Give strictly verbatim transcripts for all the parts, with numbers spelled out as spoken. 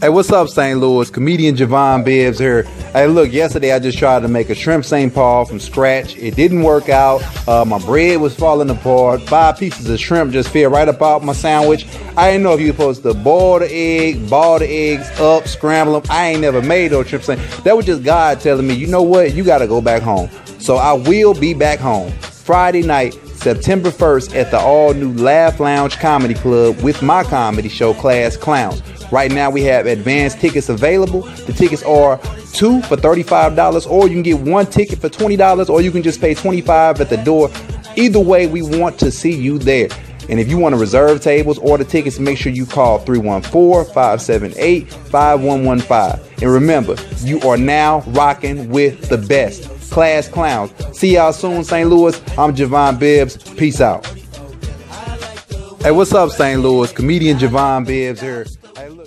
Hey, what's up, Saint Louis? Comedian Javon Bibbs here. Hey, look, yesterday I just tried to make a shrimp Saint Paul from scratch. It didn't work out. Uh, my bread was falling apart. Five pieces of shrimp just fell right up out my sandwich. I didn't know if you were supposed to boil the egg, ball the eggs up, scramble them. I ain't never made those shrimp Saint. That was just God telling me, you know what? You got to go back home. So I will be back home Friday night, September first at the all-new Laugh Lounge Comedy Club with my comedy show, Class Clowns. Right now we have advanced tickets available. The tickets are two for thirty-five dollars, or you can get one ticket for twenty dollars, or you can just pay twenty-five dollars at the door. Either way, we want to see you there. And if you want to reserve tables or the tickets, make sure you call three one four, five seven eight, five one one five. And remember, you are now rocking with the best. Class Clowns. See y'all soon, Saint Louis. I'm Javon Bibbs. Peace out. Hey, what's up, Saint Louis? Comedian Javon Bibbs here. Hey, look.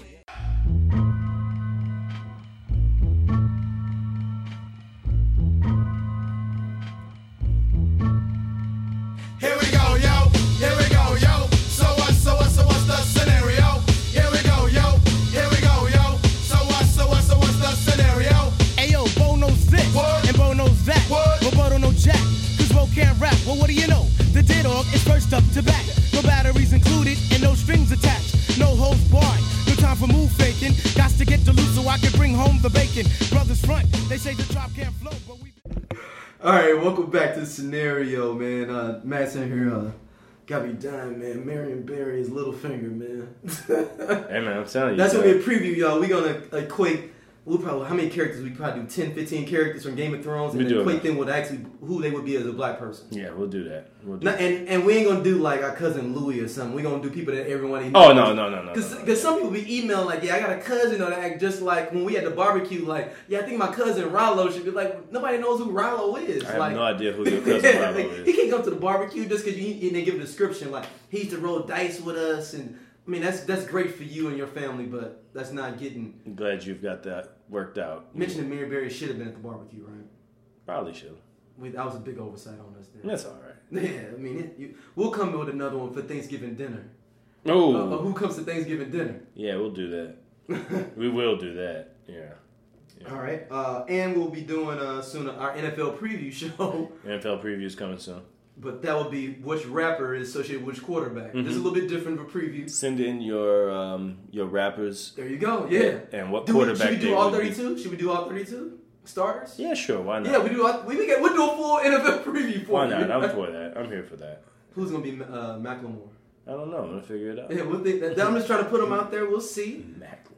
Here we go, yo. Here we go, yo. So what, so what, so what's the scenario? Here we go, yo. Here we go, yo. So what, so what, so what's the scenario? Ayo, Bo knows this, What? and Bo knows that, What? but Bo don't know jack, cause Bo can't rap. Well, what do you know? The D-Dog is first up to bat. No batteries included, and no strings attached. No holds barred, no time for move faking. Got to get the loot so I can bring home the bacon. Brothers front, they say the drop can't flow, but we... All right, welcome back to the scenario, man. Uh, Matt's in here. Uh, got me dying, man. Marion Barry is Littlefinger, man. Hey man, I'm telling you. That's bro. gonna be a preview, y'all. We're gonna equate. We'll probably how many characters we probably do ten, fifteen characters from Game of Thrones, and We then do it, equate man. them with actually who they would be as a black person. Yeah, we'll do that. We'll do Now, that. and and we ain't gonna do like our cousin Louis or something. We're gonna do people that everyone. Oh no no no no. Because no, no. some people be emailing like, yeah, I got a cousin that act just like when we had the barbecue. Like, yeah, I think my cousin Rollo should be like. Nobody knows who Rollo is. I have like, no idea who your cousin Rollo like, is. He can't come to the barbecue just because you and they give a description like he used to roll dice with us, and I mean that's that's great for you and your family, but that's not getting. I'm glad you've got that worked out. Mentioning Mary Berry should have been at the barbecue, right? Probably should. We, that was a big oversight on us. Then. That's all right. Yeah, I mean, it, you, we'll come with another one for Thanksgiving dinner. Oh. Uh, uh, who comes to Thanksgiving dinner? Yeah, we'll do that. We will do that. Yeah. yeah. All right, uh, and we'll be doing uh, soon our N F L preview show. N F L previews coming soon. But that would be which rapper is associated with which quarterback. Mm-hmm. This is a little bit different of a preview. Send in your um your rappers. There you go. Yeah. And what Do we, quarterback should we they do all would be. thirty-two? Should we do all thirty-two starters? Yeah, sure. Why not? Yeah, we do. All, we we get we'll do a full N F L preview for Why you. not? I'm for that. I'm here for that. Who's gonna be uh, Macklemore? I don't know. I'm gonna figure it out. Yeah, we'll think that, I'm just trying to put him out there. We'll see.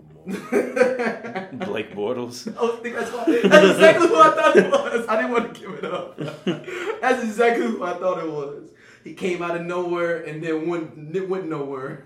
Macklemore. Blake Bortles. I think that's, why, that's exactly who I thought it was. I didn't want to give it up. That's exactly who I thought it was. He came out of nowhere and then went, went nowhere.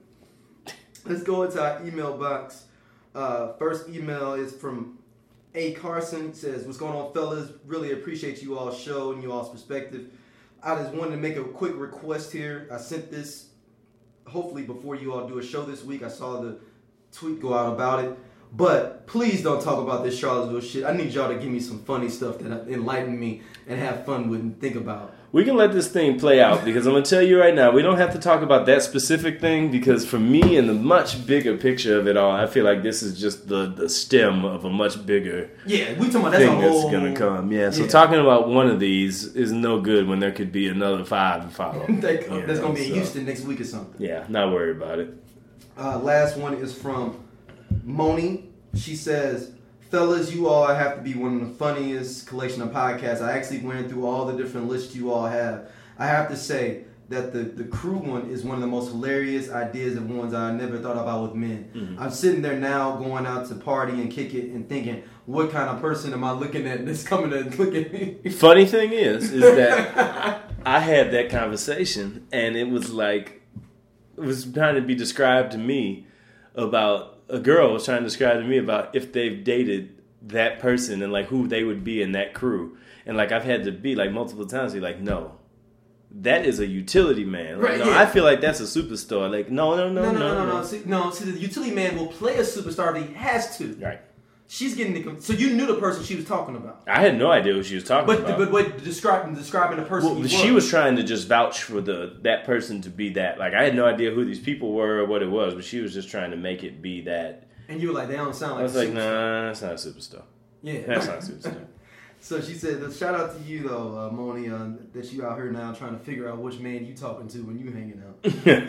Let's go into our email box. Uh, first email is from A. Carson. It says, what's going on, fellas? Really appreciate you all's show and you all's perspective. I just wanted to make a quick request here. I sent this hopefully before you all do a show this week. I saw the tweet go out about it. But please don't talk about this Charlottesville shit. I need y'all to give me some funny stuff that enlighten me and have fun with and think about. We can let this thing play out because I'm going to tell you right now, we don't have to talk about that specific thing because for me, in the much bigger picture of it all, I feel like this is just the, the stem of a much bigger Yeah, we talking about that's a thing whole... that's going to come. Yeah, so Yeah. talking about one of these is no good when there could be another five to follow. that, You that's know, going to be in so, Houston next week or something. Yeah, not worried about it. Uh, last one is from Moni. She says, fellas, you all have to be one of the funniest collection of podcasts. I actually went through all the different lists you all have. I have to say that the, the crew one is one of the most hilarious ideas of ones I never thought about with men. Mm-hmm. I'm sitting there now going out to party and kick it and thinking, what kind of person am I looking at that's coming to look at me? Funny thing is, is that I had that conversation and it was like, it was trying to be described to me about, a girl was trying to describe to me about if they've dated that person and like who they would be in that crew. And like I've had to be like multiple times be like, no, that is a utility man. Like, Right, no, yeah. I feel like that's a superstar. Like, no, no, no, No, no, no, no, no. no. See, no, see, the utility man will play a superstar if he has to. Right. She's getting the... So you knew the person she was talking about. I had no idea who she was talking But about. but but describing describing the person Well, he she was trying to just vouch for the that person to be that. Like I had no idea who these people were or what it was, but she was just trying to make it be that. And you were like, they don't sound like I was a like, superstar. nah, that's not a superstar. Yeah. That's not a superstar. So she said, shout out to you though, uh, Moni, uh, that you out here now trying to figure out which man you talking to when you hanging out.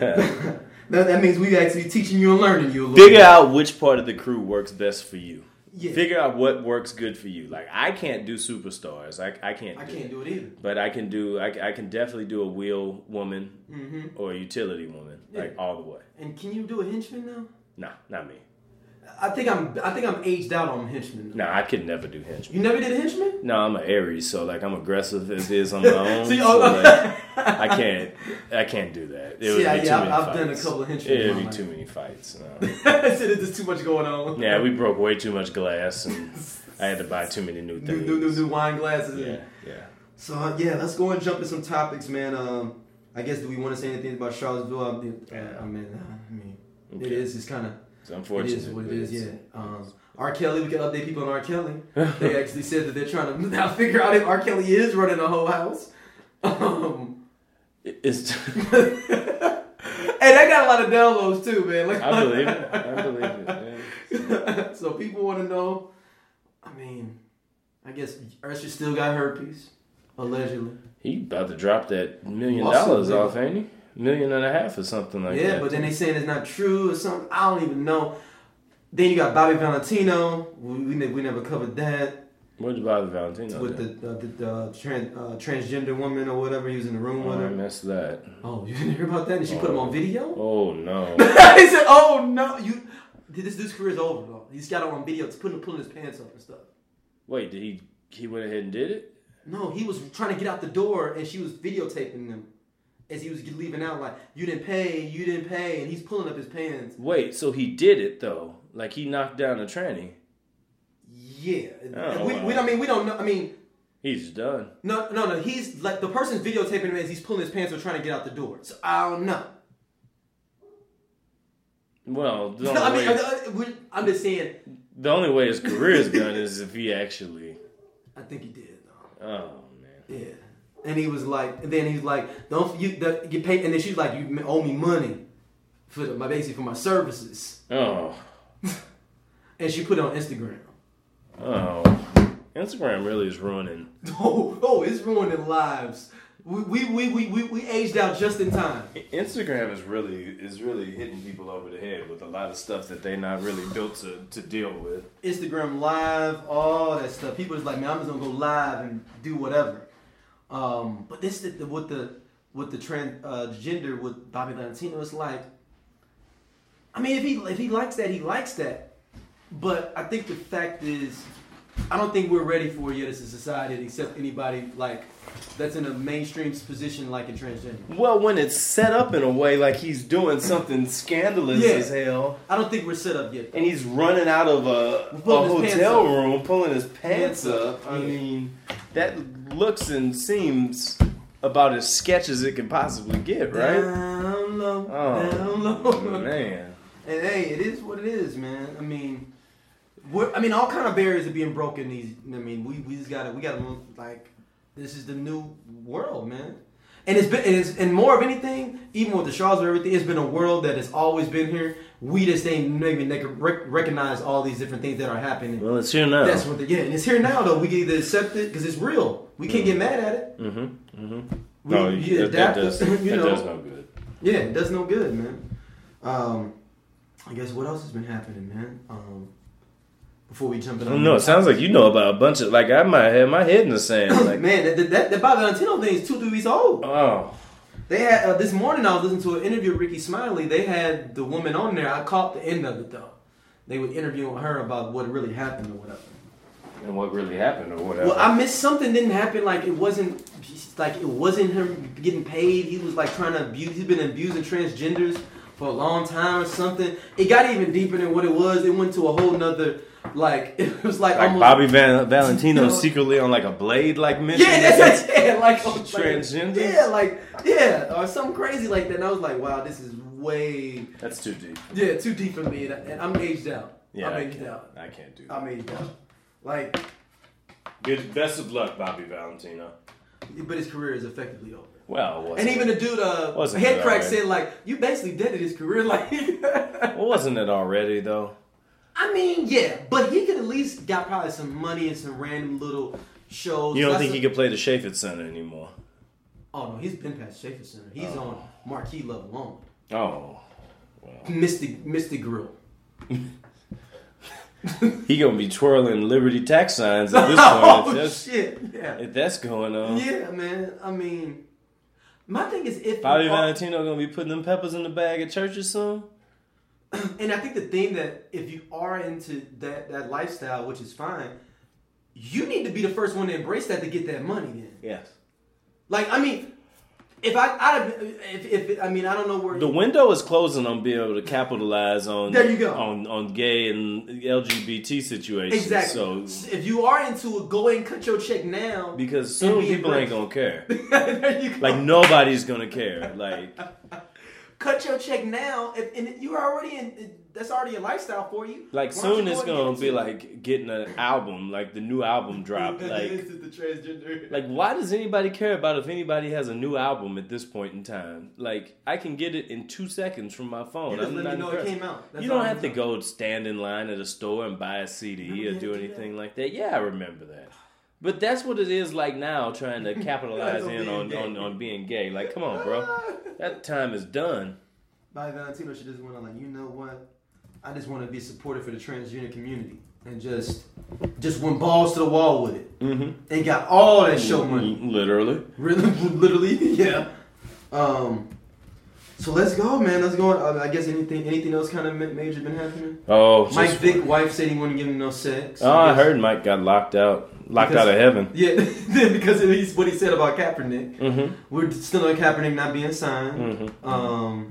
that, that means we actually teaching you and learning you a little Figure bit. out which part of the crew works best for you. Yeah. Figure out what works good for you. Like, I can't do superstars. I, I can't I do can't it. do it either. But I can do, I, I can definitely do a wheel woman Mm-hmm. or a utility woman. Like, Yeah. all the way. And can you do a henchman now? Nah, not me. I think I'm. I think I'm aged out on henchman. Nah, I could never do henchman. You never did a henchman? No, I'm an Aries, so like I'm aggressive as is on my own. See, so, oh, like, I can't, I can't do that. It would See, I- be yeah, too many I've fights. done a couple of henchmen in It'd my be life. too many fights. No. I said there's too much going on. Yeah, we broke way too much glass, and I had to buy too many new New, things. new, new, new wine glasses. Yeah, yeah. So uh, yeah, let's go and jump in some topics, man. Um, I guess do we want to say anything about Charlottesville? I mean, uh, I mean, uh, I mean it Okay. is. It's kind of. It's It unfortunate. is what it but is, it's- yeah. Um, R. Kelly, we can update people on R. Kelly. They actually said that they're trying to now figure out if R. Kelly is running a whole house. Um, It's. hey, that got a lot of downloads too, man. Like, I believe it. I believe it. Yeah. So people want to know. I mean, I guess Usher still got herpes, allegedly. He about to drop that million Awesome, dollars man. off, ain't he? Million and a half or something like Yeah, that. but then they saying it's not true or something. I don't even know. Then you got Bobby Valentino. We we, ne- we never covered that What about Valentino? with then? the uh, the, the trans, uh, transgender woman or whatever. He was in the room with Oh, I her. missed that. Oh, you didn't hear about that? And she put him on video. Oh no. He said, "Oh no, you." This dude's career's over though. He's got him on video, putting pulling his pants up and stuff. Wait, did he? He went ahead and did it? No, he was trying to get out the door, and she was videotaping him as he was leaving out. Like, you didn't pay, you didn't pay, and he's pulling up his pants. Wait, so he did it though? Like he knocked down a tranny? Yeah, Oh, we, wow. we. I mean, we don't know. I mean, He's done. no, no, no. He's like the person's videotaping him as he's pulling his pants or trying to get out the door. So I don't know. Well, the No, I only, mean, way, I, I, we- I'm just saying. the only way his career is done is if he actually. I think he did though. Oh man. Yeah. And he was like, and then he's like, don't you the, get paid? And then she's like, you owe me money for the, my basically for my services. Oh. And she put it on Instagram. Oh. Instagram really is ruining. Oh, oh, it's ruining lives. We we, we, we, we we aged out just in time. Instagram is really is really hitting people over the head with a lot of stuff that they're not really built to, to deal with. Instagram live, all that stuff. People is like, man, I'm just gonna go live and do whatever. Um, but this the, with the with the trans uh, gender with Bobby Valentino, it's like, I mean, if he if he likes that, he likes that. But I think the fact is, I don't think we're ready for it yet as a society to accept anybody like that's in a mainstream position like in transgender. Well, when it's set up in a way like he's doing something scandalous Yeah. as hell, I don't think we're set up yet. and he's running out of a, a Pulling his pants hotel up. room, pulling his pants Pants up. up. I Yeah. mean, that looks and seems about as sketch as it can possibly get, right? Down low, Oh, down low. man. And hey, it is what it is, man. I mean, we're, I mean, all kind of barriers are being broken. These, I mean, we, we just gotta, we gotta like, this is the new world, man. And it's been, and, it's, and more of anything, even with the Shaws or everything, it's been a world that has always been here. We just ain't maybe they could rec- recognize all these different things that are happening. Well, it's here now. That's what, the, yeah, and it's here now though. We can either accept it because it's real. We can't get mad at it. Mm-hmm. Mm-hmm. We, No, you that, that adapt does, it, you that know. does no good. Yeah, it does no good, man. Um, I guess what else has been happening, man? Um, before we jump in, I don't know. It sounds like you know about a bunch of like I might have my head in the sand. Like, man, that that, that Bobby Valentino thing is two three weeks old. oh, They had uh, this morning. I was listening to an interview with Ricky Smiley. They had the woman on there. I caught the end of it though. They were interviewing her about what really happened or whatever. and what really happened or whatever. Well, I missed something. Didn't happen. Like it wasn't. Like it wasn't him getting paid. He was like trying to abuse. He's been abusing transgenders for a long time or something. It got even deeper than what it was. It went to a whole nother. Like it was like, like almost, Bobby Van- Valentino You know- secretly on like a blade like mission. Yeah, that's that's yeah, like like- Transgenders? Yeah, like yeah, or something crazy like that. And I was like, wow, this is way That's too deep. yeah too deep for me. And, I, and I'm aged out. Yeah, I'm I aged can't, out. I can't do that. I'm aged out. Like, Good, best of luck, Bobby Valentino. but his career is effectively over. Well, it wasn't, And even the dude, uh, Wasn't it Headcrack alright? said like, you basically deaded his career. Like, well, wasn't it already though? I I mean, yeah, but he could at least got probably some money and some random little shows. You don't That's think a- he could play the Chaffetz Center anymore? Oh no, he's been past Schaefer Center. He's Oh. on marquee level only. Oh, well. Mystic, Mystic Grill. He gonna be twirling Liberty tax signs at this point. Oh if, that's, shit! Yeah, if that's going on. yeah, man. I mean, my thing is if Bobby you are- Valentino gonna be putting them peppers in the bag at churches soon? and I think the thing that if you are into that that lifestyle, which is fine, you need to be the first one to embrace that to get that money. Then, Yes. like, I mean, if I, I if, if I mean, I don't know where The window is closing on being able to capitalize on There you go. on on gay and L G B T situations. exactly. So if you are into it, go ahead and cut your check now. because And soon be people ain't embraced. gonna care. there you go. Like nobody's gonna care. Like Cut your check now, if, and you are already in. That's already a lifestyle for you. like Why don't soon you it's go and gonna get be into it? like getting an album, like the new album drop. Like This is the transgender. like why does anybody care about if anybody has a new album at this point in time? Like I can get it in two seconds from my phone. You just I'm let not me know it impressed. came out. That's You don't all have I'm to saying. go stand in line at a store and buy a C D Remember or you had do to do anything that? like that. Yeah, I remember that. But that's what it is like now, trying to capitalize On in being on, gay. on, on being gay. Like, come on, bro. That time is done. Bobby Valentino should just went on like, you know what? I just want to be supportive for the transgender community and just just went balls to the wall with it Mm-hmm. and got all that show money. Literally. Really, literally, yeah. Um. So let's go, man. Let's go. Uh, I guess anything anything else kind of major been happening. Oh, Mike just- Vick wife said he wouldn't give him no sex. Oh, I guess- heard Mike got locked out. Locked Because- out of heaven. Yeah, because of his, what he said about Kaepernick. Mm-hmm. We're still on Kaepernick not being signed. Mm-hmm. Um,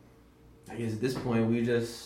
I guess at this point we just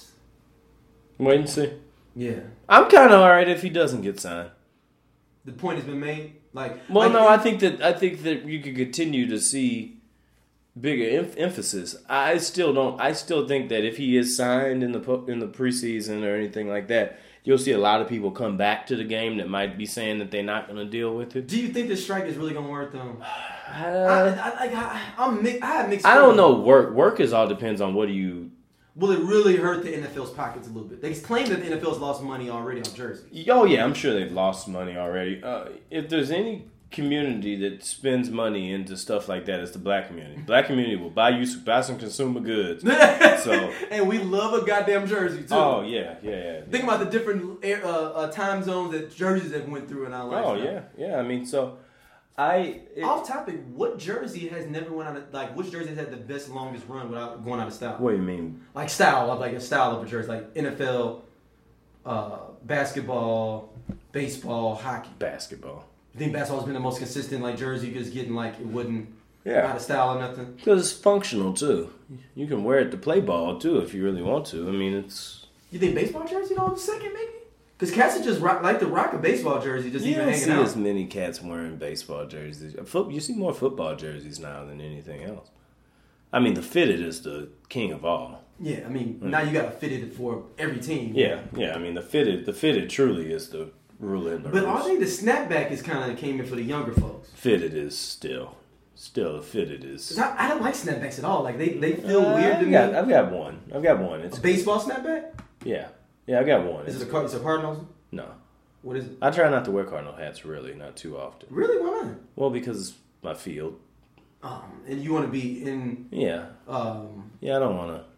Wait and see. yeah. I'm kind of alright if he doesn't get signed. The point has been made. Like Well, like, no, I think that I think that you could continue to see bigger em- emphasis. I still don't. I still think that if he is signed in the po- in the preseason or anything like that, you'll see a lot of people come back to the game that might be saying that they're not going to deal with it. Do you think this strike is really gonna work though? I, Uh, I, I, I, I'm mi- I have mixed. I don't feelings. know. Work work is all depends on what do you. Will it really hurt the N F L's pockets a little bit? They claim that the N F L's lost money already on jerseys. Oh yeah, I'm sure they've lost money already. Uh, if there's any community that spends money into stuff like that, it's the black community. Black community will buy you buy some consumer goods. So and we love a goddamn jersey too. oh yeah, yeah, yeah. Think about the different air, uh, uh, time zones that jerseys have went through in our life. Oh yeah, yeah. I mean, so I it, Off topic, what jersey has never went out of like? Which jersey has had the best longest run without going out of style? what do you mean? Like style of like a style of a jersey, like N F L, uh, basketball, baseball, hockey. Basketball. You think basketball's been the most consistent like jersey, just getting like it wouldn't Yeah. out of style or nothing? Because it's functional too. You can wear it to play ball too if you really want to. I mean, it's You think baseball jersey on the second maybe? Because cats are just rock, like to rock a baseball jersey, just you even don't hanging see out. as many cats wearing baseball jerseys. Foot, you see more football jerseys now than anything else. I mean, the fitted is the king of all. Yeah, I mean now you got to fit it for every team. Yeah, yeah. I mean, the fitted, the fitted truly is the ruler in the But I roost. think the snapback is kind of came in for the younger folks. Fitted is still, still the fitted is. 'Cause I, I don't like snapbacks at all. Like they, they feel Uh, weird to I've me. got, I've got one. I've got one. It's A baseball snapback? yeah, yeah. I got one. Is It's, it a Car- it's a Cardinals? no, What is it? I try not to wear cardinal hats really, not too often. Really? Why not? Well, because it's my field. Um, and you want to be in Yeah, um, yeah. I don't want to.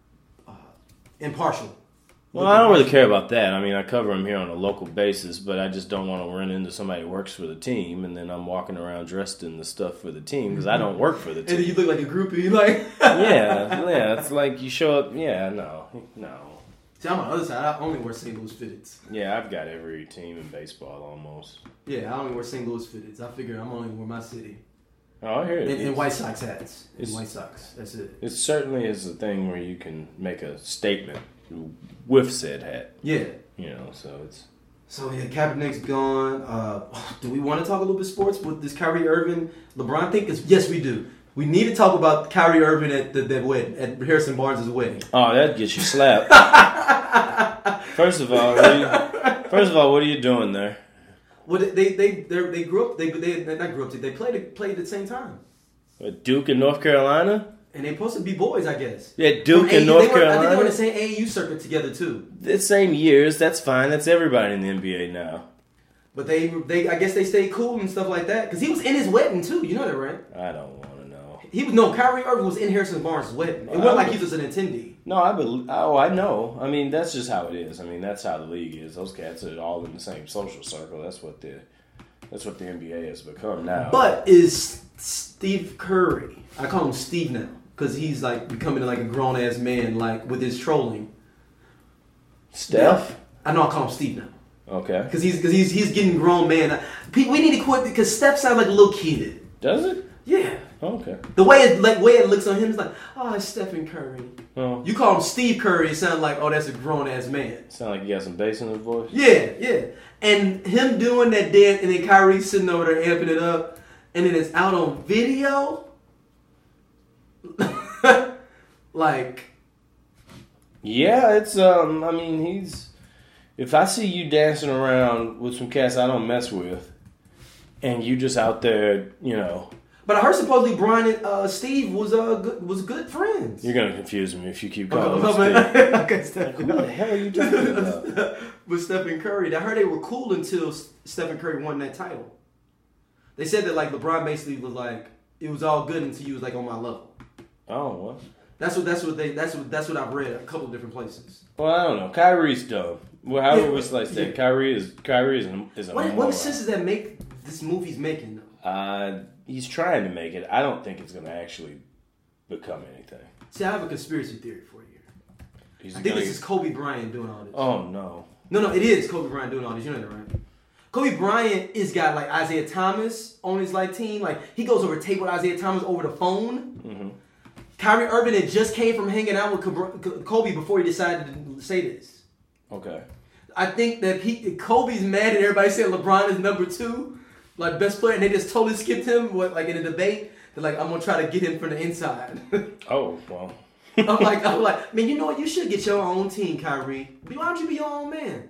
impartial. Well, I don't really care about that. I mean, I cover them here on a local basis, but I just don't want to run into somebody who works for the team, and then I'm walking around dressed in the stuff for the team because I don't work for the And then team. you look like a groupie, like. yeah, yeah. It's like you show up. Yeah, no, no. See, I'm on the other side. I only wear Saint Louis fitteds. Yeah, I've got every team in baseball almost. Yeah, I only wear Saint Louis fitteds. I figure I'm only wear my city. Oh, I hear it. And, and It's- White Sox hats. And it's- White Sox. That's it. It certainly is a thing where you can make a statement with said hat. Yeah. You know, so it's. So yeah, Kaepernick's gone. Uh, do we want to talk a little bit sports with this Kyrie Irving, LeBron thing? 'Cause yes, we do. We need to talk about Kyrie Irving at the, the wedding, at Harrison Barnes' wedding. Oh, that gets you slapped. First of all, what are you, first of all, what are you doing there? Well, they they they they're- they grew up. They they they not grew up. They played played at the same time. At Duke in North Carolina? And they supposed to be boys, I guess. Yeah, Duke From and A U, North they were, I think they were Carolina. in the same A A U circuit together too. The same years. That's fine. That's everybody in the N B A now. But they, they, I guess they stayed cool and stuff like that. Because he was in his wedding too. You know that, right? I don't want to know. He was no. Kyrie Irving was in Harrison Barnes' wedding. It wasn't like he was an attendee. No, I believe. Oh, I know. I mean, that's just how it is. I mean, that's how the league is. Those cats are all in the same social circle. That's what the that's what the N B A has become now. But is Steve Curry? I call him Steve now because he's like becoming like a grown ass man, like with his trolling. Steph. I know I call him Steve now Okay. because he's because he's he's getting grown man. We we need to quit because Steph sounds like a little kid. Does it? Yeah. Okay. The way it like way it looks on him is like, oh, it's Stephen Curry. Oh. You call him Steve Curry, it sounds like, oh, that's a grown ass man. Sound like you got some bass in his voice. Yeah, yeah. And him doing that dance, and then Kyrie sitting over there amping it up, and then it's out on video. Like, Yeah, it's um. I mean, he's. If I see you dancing around with some cats I don't mess with, and you just out there, you know, but I heard supposedly Brian and uh, Steve was uh good, was good friends. you're gonna confuse me if you keep Okay, calling okay, him Steve. okay, Steph. Who the hell are you talking about? With Stephen Curry, I heard they were cool until Stephen Curry won that title. They said that like LeBron basically was like it was all good until you was like on my level. Oh well. That's what that's what they that's what that's what I've read a couple of different places. Well, I don't know. Kyrie's dumb. Well, however Yeah, we slice that, yeah. Kyrie is Kyrie is a, is a What, moron. what sense does that make? This movie's making though. Uh, he's trying to make it. I don't think it's going to actually become anything. See, I have a conspiracy theory for you. He's I think gonna this is Kobe Bryant doing all this. Oh no. No, no, it is Kobe Bryant doing all this. You know that, right? Kobe Bryant is got like Isaiah Thomas on his like team. Like he goes over tape with Isaiah Thomas over the phone. Mm-hmm. Kyrie Irving had just came from hanging out with Kobe- Kobe before he decided to say this. Okay. I think that he, Kobe's mad at everybody saying LeBron is number two, like best player, and they just totally skipped him. What like in a debate? They're like, I'm gonna try to get him from the inside. Oh well. I'm like, I'm like, man, you know what? You should get your own team, Kyrie. Why don't you be your own man?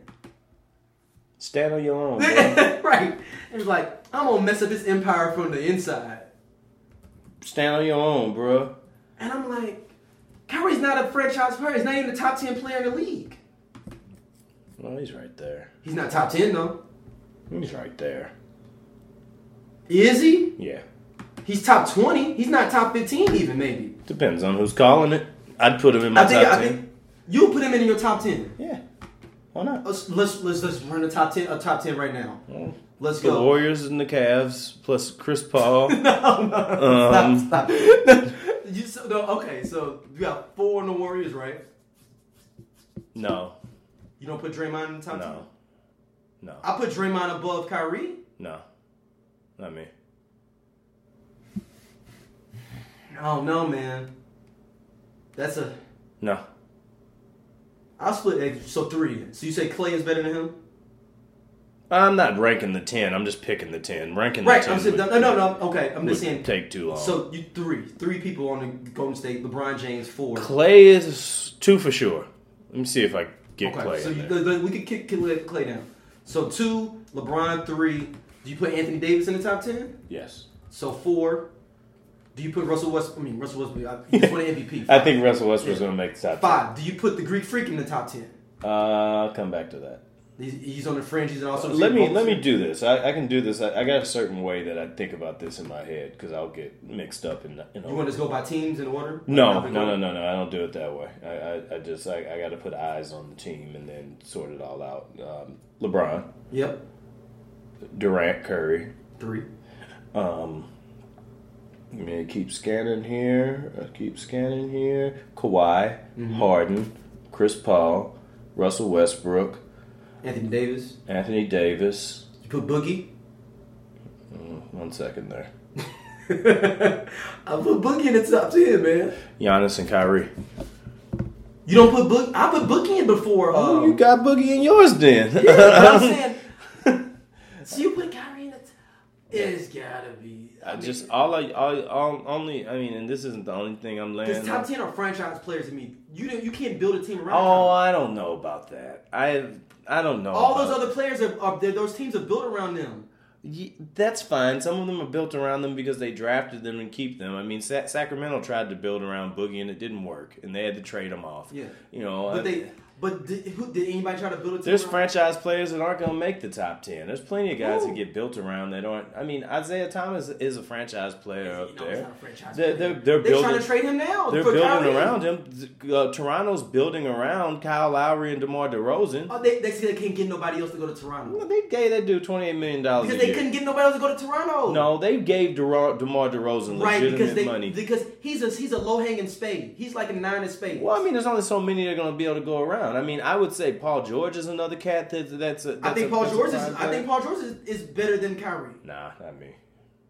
Stand on your own. Bro. Right. And it's like, I'm gonna mess up his empire from the inside. Stand on your own, bro. And I'm like, Kyrie's not a franchise player. He's not even the top ten player in the league. Well, he's right there. He's not top ten though. He's right there. Is he? Yeah. He's top twenty. He's not top fifteen even maybe. Depends on who's calling it. I'd put him in my I think top I ten. think you put him in your top ten. Yeah. Why not? Let's let's let's, let's run a top ten a top ten right now. Well, Let's the go. Warriors and the Cavs plus Chris Paul. no, no, Um, stop, stop. you, so, no, okay, so you got four in the Warriors, right? No. You don't put Draymond in the top ten? No. No. I put Draymond above Kyrie. No. Not me. Oh no, man. That's a. No. I'll split it. So three. So you say Clay is better than him? I'm not ranking the ten. I'm just picking the ten. Ranking Right. the ten I'm saying, would, no, no, no. Okay. I'm would just saying. take too long. So you three, three people on the Golden State. LeBron James four. Clay is two for sure. Let me see if I get Okay. Clay So in you, there. the- the- we could kick Clay Clay down. So two, LeBron three. Do you put Anthony Davis in the top ten? Yes. So four. Do you put Russell West? I mean Russell Westbrook. I- He's won an M V P. I think Russell Westbrook's Yeah. going to make the top Five. Do you put the Greek Freak in the top ten? ten. Uh, I'll come back to that. He's, he's on the fringe. He's also. Let me let me do this. I, I can do this. I, I got a certain way that I think about this in my head because I'll get mixed up in. in You want us to go by teams in order? No, How we no, go? no, no, no. I don't do it that way. I, I, I just I, I got to put eyes on the team and then sort it all out. Um, LeBron, Yep. Durant, Curry. Three. Um, I mean, keep scanning here. I keep scanning here. Kawhi, Mm-hmm. Harden, Chris Paul, Russell Westbrook, Anthony Davis. Anthony Davis. You put Boogie. Mm, one second there. I put Boogie in the top ten, man. Giannis and Kyrie. You don't put Boogie. I put Boogie in before. Oh, Um, you got Boogie in yours then. yeah, but I'm saying. So you put Kyrie in the. T- it's gotta be. I just all I all, all only I mean, and this isn't the only thing I'm Because laying. top on. ten are franchise players to me. You don't, you can't build a team around. Oh, Kyrie. I don't know about that. I I don't know. All about those other players are, are they're- those teams are built around them. Ye- That's fine. Some of them are built around them because they drafted them and keep them. I mean, Sa- Sacramento tried to build around Boogie and it didn't work, and they had to trade him off. Yeah. You know, But I- they, but did, who, did anybody try to build a team? there's around- franchise players that aren't going to make the top ten. There's plenty of guys Who? that get built around that aren't. I mean, Isaiah Thomas is a franchise player up No, he's there. not a franchise They're, player. they're, they're They building. trying to trade him now. They're for building Kyrie. around him. Uh, Toronto's building around Kyle Lowry and DeMar DeRozan. Oh, they, they say they can't get nobody else to go to Toronto Well, they gave that dude twenty-eight million dollars because a they year. couldn't get nobody else to go to Toronto. No, they gave DeRo- DeMar DeRozan right? legitimate Because they money. because he's a he's a low hanging spade. He's like a nine of spades. Well, I mean, there's only so many that are going to be able to go around. I mean, I would say Paul George is another cat that's that's. A, that's I think a, Paul that's a George is. prime I player. think Paul George is, is better than Kyrie. Nah, not me.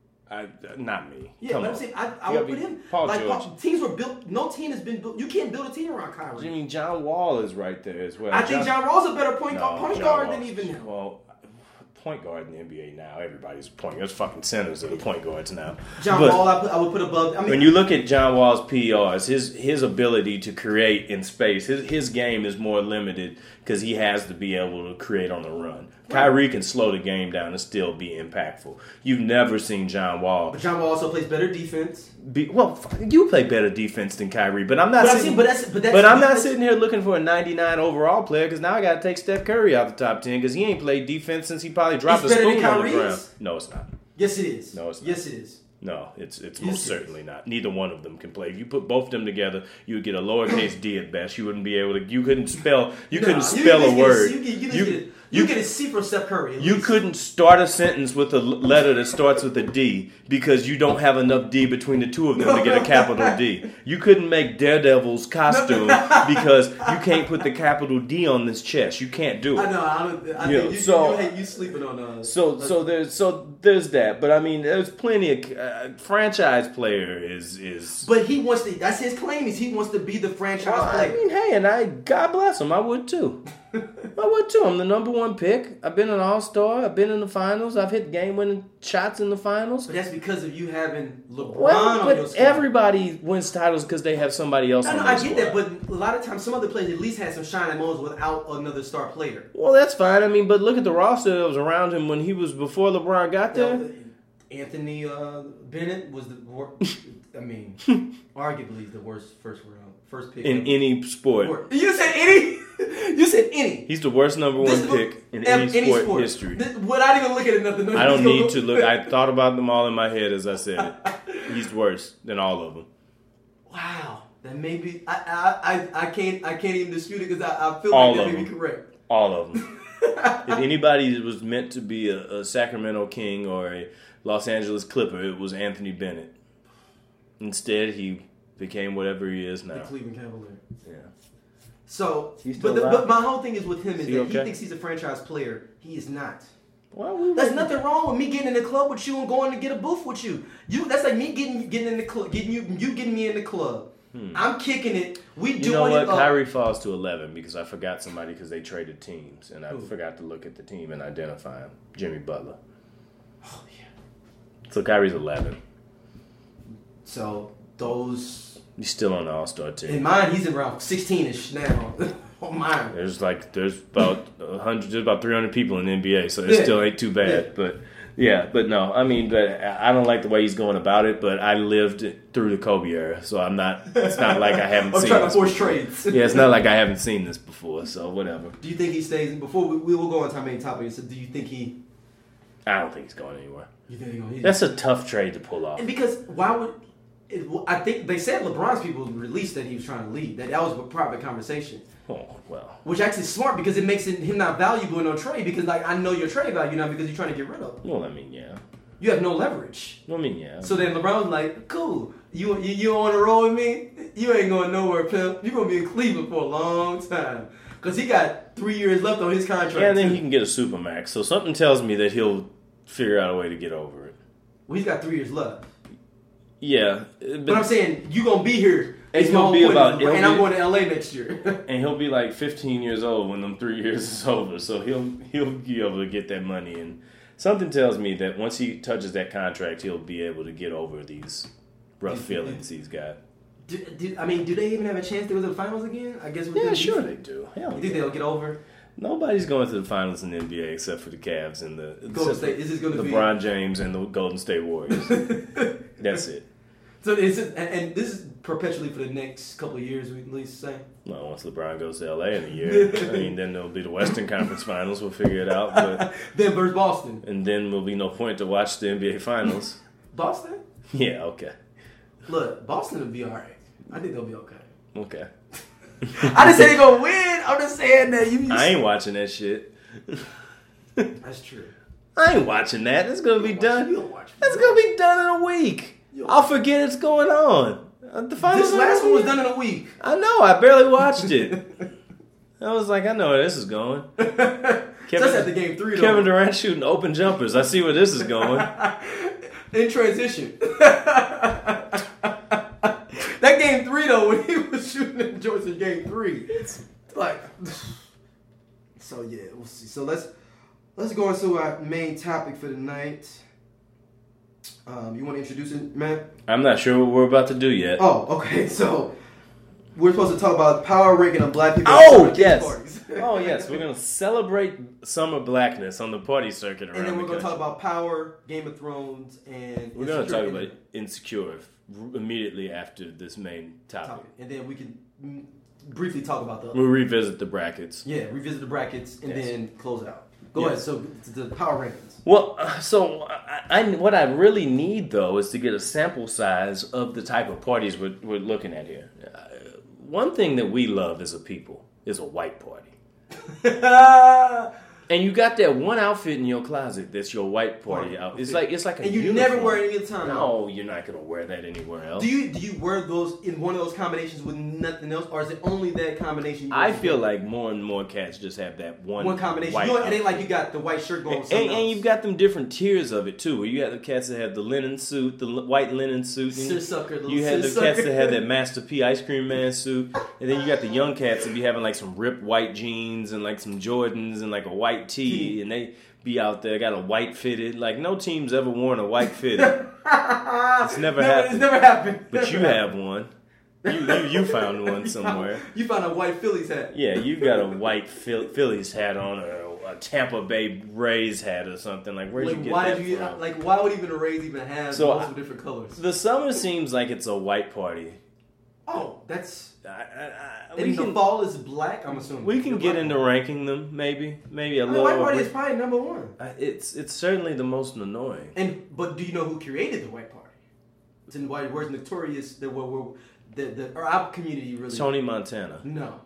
I not me. Yeah, Come but on. I'm saying I, I You would gotta put be him. Paul like George. Paul, teams were built. No team has been built. You can't build a team around Kyrie. I mean, John Wall is right there as well. I think John Wall's a better point, No, guard, point John guard Wall- than even him. Well, point guard in the N B A now, everybody's a point. There's fucking centers that are point guards now. John But Wall, I, put, I would put above. I mean, when you look at John Wall's P Rs, his his ability to create in space, his his game is more limited because he has to be able to create on the run. Kyrie can slow the game down and still be impactful. You've never seen John Wall but John Wall also plays better defense. be well. f- You play better defense than Kyrie, but I'm not. But I'm sitting, saying, but that's, but that's, but I'm not that's- sitting here looking for a ninety-nine overall player because now I got to take Steph Curry out the top ten because he ain't played defense since he probably dropped It's a better than spoon on the Kyrie's? ground. No, it's not. Yes, it is. No, it's not. Yes, it is. No, it's it's Yes, most it is. certainly not. Neither one of them can play. If you put both of them together, you would get a lowercase d at best. You wouldn't be able to. You couldn't spell. You couldn't Nah, spell you a just get word. C- You, get- you, You- get a- you- you get a C from Steph Curry. at You least. couldn't start a sentence with a l- letter that starts with a D because you don't have enough D between the two of them to get a capital D. You couldn't make Daredevil's costume because you can't put the capital D on this chest. You can't do it. I know. I, don't, I Yeah, think you, so- you, you, you sleeping on uh, So so there's so there's that, but I mean there's plenty of uh, franchise player is is. But he wants to. That's his claim. Is he wants to be the franchise Well, I player. mean, hey, and I God bless him. I would too. I would too. I'm the number one pick. I've been an All Star. I've been in the finals. I've hit game winning shots in the finals. But that's because of you having LeBron Well, on your but squad. everybody wins titles because they have somebody else I on know, their I get that, squad. but a lot of times some other players at least had some shining moments without another star player. Well, that's fine. I mean, but look at the roster that was around him when he was before LeBron got there. Anthony uh, Bennett was the worst. I mean, arguably the worst first round, first pick In ever. any sport, Or- You said any? You said any? he's the worst number one This is- pick in ev- any sport, history. This, without even looking at nothing. I don't need to look. I thought about them all in my head as I said it. He's worse than all of them. Wow, that may be. I I I, I can't I can't even dispute it because I, I feel All like that of may be them. correct. All of them. If anybody was meant to be a, a Sacramento King or a Los Angeles Clipper, it was Anthony Bennett. Instead, he became whatever he is The now. Cleveland Cavalier. Yeah. So, He's still but, the, alive? but my whole thing is with him is Is he that okay? he thinks he's a franchise player. He is not. Well, we There's were- nothing wrong with me getting in the club with you and going to get a booth with you. You that's like me getting getting in the club, getting you you getting me in the club. I'm kicking it. We You doing know what? it. up. Kyrie falls to eleven because I forgot somebody because they traded teams, and I Who? forgot to look at the team and identify him. Jimmy Butler. Oh yeah. So Kyrie's eleven. So those He's still on the All Star in team. mine, he's around sixteen-ish now. On mine. There's like there's about a hundred, there's about three hundred people in the N B A, so it Yeah. still ain't too bad. Yeah. But yeah, but no, I mean, but I don't like the way he's going about it. But I lived through the Kobe era, so I'm not. It's not like I haven't I'm seen. trying to this force before. trades. Yeah, it's not like I haven't seen this before. So whatever. Do you think he stays? Before we, we will go on to our main topic. So do you think he? I don't think he's going anywhere. You think he gonna? That's a tough trade to pull off. And because why would? It, I think they said LeBron's people released that he was trying to leave. That that was a private conversation. Oh well. Which actually is smart because it makes it, him not valuable in no trade because like I know your trade value now because you're trying to get rid of him. Well, I mean, yeah. You have no leverage. I mean, yeah. So then LeBron was like, cool. You you, you want to roll with me? You ain't going nowhere, pimp. You're going to be in Cleveland for a long time. Because he got three years left on his contract. Yeah, and then too. he can get a supermax. So something tells me that he'll figure out a way to get over it. Well, he's got three years left. Yeah, but, But I'm saying, you going to be here. It's is gonna my whole be point, about- is- it'll and I'm be- going to L A next year. and he'll be like fifteen years old when them three years is over. So he'll he'll be able to get that money. And something tells me that once he touches that contract, he'll be able to get over these rough feelings he's got. do, do, I mean, do they even have a chance to go to the finals again? I guess. with Yeah, them- sure they do. Hell You think yeah. they'll get over? Nobody's going to the finals in the N B A except for the Cavs and the Golden State. Is this going to be LeBron James and the Golden State Warriors. That's it. So is it, and, and this is perpetually for the next couple of years, we at least say. Well, once LeBron goes to L A in a year, I mean, then there'll be the Western Conference Finals. We'll figure it out. But Then versus Boston. and then there'll be no point to watch the N B A Finals. Boston? Yeah, okay, Look, Boston will be all right. I think they'll be okay. okay. I didn't say they're going to win. I'm just saying that you. I ain't watching that shit. That's true. I ain't watching that. It's gonna be You don't done. watch- you don't watch It's football. gonna be done in a week. You don't I'll watch- forget it's going on. Uh, The finals. This are last gonna one was be- done in a week. I know. I barely watched it. I was like, I know where this is going. Just at the game three, though. Kevin Durant shooting open jumpers. I see where this is going. In transition. That game three, though, when he was shooting in joints in game three, it's like. So yeah, we'll see. So let's let's go into our main topic for the night. Um, you want to introduce it, Matt? I'm not sure what we're about to do yet. Oh, okay. So we're supposed to talk about power ranking of black people. Oh, at summer yes. parties. Oh, yes. We're going to celebrate summer blackness on the party circuit around And then we're the going to country. talk about Power, Game of Thrones, and We're going to talk Insecure about Insecure r- immediately after this main topic. topic. And then we can mm, briefly talk about the We'll revisit the brackets. yeah, revisit the brackets and Yes. then close it out. Go Yes. ahead. So to the power rankings. Well, uh, so I, I, what I really need, though, is to get a sample size of the type of parties we're, we're looking at here. Uh, one thing that we love as a people is a white party. And you got that one outfit in your closet that's your white party Party outfit. It's outfit. like it's like a And you uniform. never wear it any other time. No, you're not gonna wear that anywhere else. Do you do you wear those in one of those combinations with nothing else, or is it only that combination? You I wear feel together? like more and more cats just have that one one combination. White You know, it ain't like outfit. you got the white shirt going. And, With something and, and else. you've got them different tiers of it too. Where you got the cats that have the linen suit, the l- white linen suit. And Seersucker, little you had the seersucker. cats that had that Master P ice cream man suit, and then you got the young cats that be having like some ripped white jeans and like some Jordans and like a white tee, and they be out there got a white fitted. Like no team's ever worn a white fitted. It's never No, happened. It's never happened. But you Never have one. You you, you found one You somewhere. found, you found a white Phillies hat. Yeah, you got a white Phil- Phillies hat on, or a Tampa Bay Rays hat, or something. Like, where'd Like you get why that did you from? like why would even a Rays even have So multiple I- different colors? The summer seems like it's a white party. Oh, that's I, I, I, and we the can fall is black. I'm assuming we can The get black into one. ranking them, maybe, maybe a I mean, little. white party over- is probably number one. Uh, It's it's certainly the most annoying. And but do you know who created the white party? It's in white words notorious that were, were the the or our community really Tony Montana. No,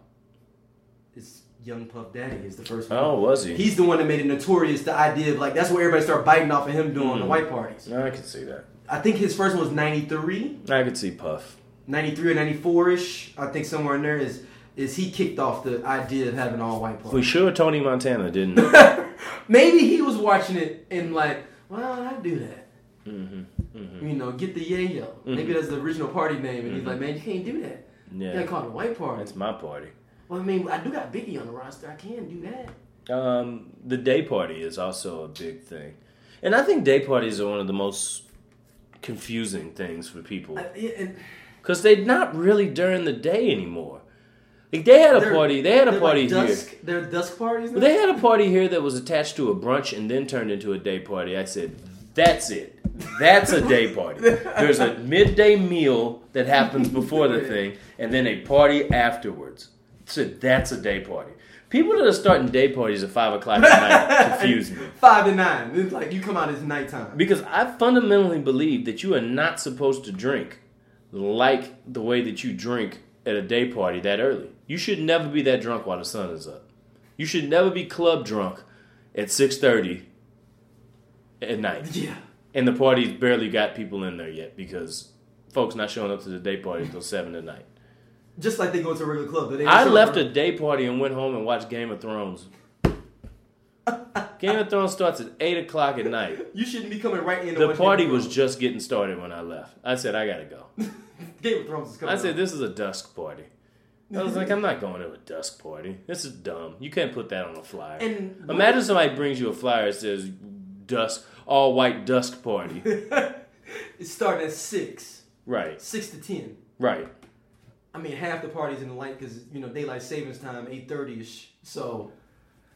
it's Young Puff Daddy is the first one. Oh, was he? He's the one that made it notorious. The idea of like that's where everybody started biting off of him doing the Mm. white parties. I could see that. I think his first one was ninety-three, I could see Puff. ninety-three or ninety-four ish. I think somewhere in there is is he kicked off the idea of having all white We parties. sure Tony Montana didn't. Maybe he was watching it and like, well, I do that. hmm hmm You know, get the yayo. Maybe that's the original party name, and he's like, man, you can't do that. You Yeah, gotta call it a white party. that's my party. Well, I mean, I do got Biggie on the roster. I can do that. Um, the day party is also a big thing, and I think day parties are one of the most confusing things for people I, yeah, and because they're not really during the day anymore. Like they had a they're- party, they had a they're party like here. dusk, They're dusk parties. Now? They had a party here that was attached to a brunch and then turned into a day party. I said, that's it. That's a day party. There's a midday meal that happens before the thing, and then a party afterwards. I said, that's a day party. People that are starting day parties at five o'clock at night confuse me. Five to nine. It's like you come out as nighttime. Because I fundamentally believe that you are not supposed to drink like the way that you drink at a day party that early. You should never be that drunk while the sun is up. You should never be club drunk at six thirty at night. Yeah. And the party's barely got people in there yet because folks not showing up to the day party until seven at night. Just like they go to a regular club. but They I show left up- a day party and went home and watched Game of Thrones. Game of Thrones starts at eight o'clock at night. You shouldn't be coming right in. to The watch party Game of was Thrones. just getting started when I left. I said, I gotta go. Game of Thrones is coming. I said, on. this is a dusk party. I was like, I'm not going to a dusk party. This is dumb. You can't put that on a flyer. And- Imagine somebody brings you a flyer that says dusk, all white dusk party. It's starting at six, Right, six to ten. right. I mean, half the party's in the light because you know daylight savings time, eight thirty ish. So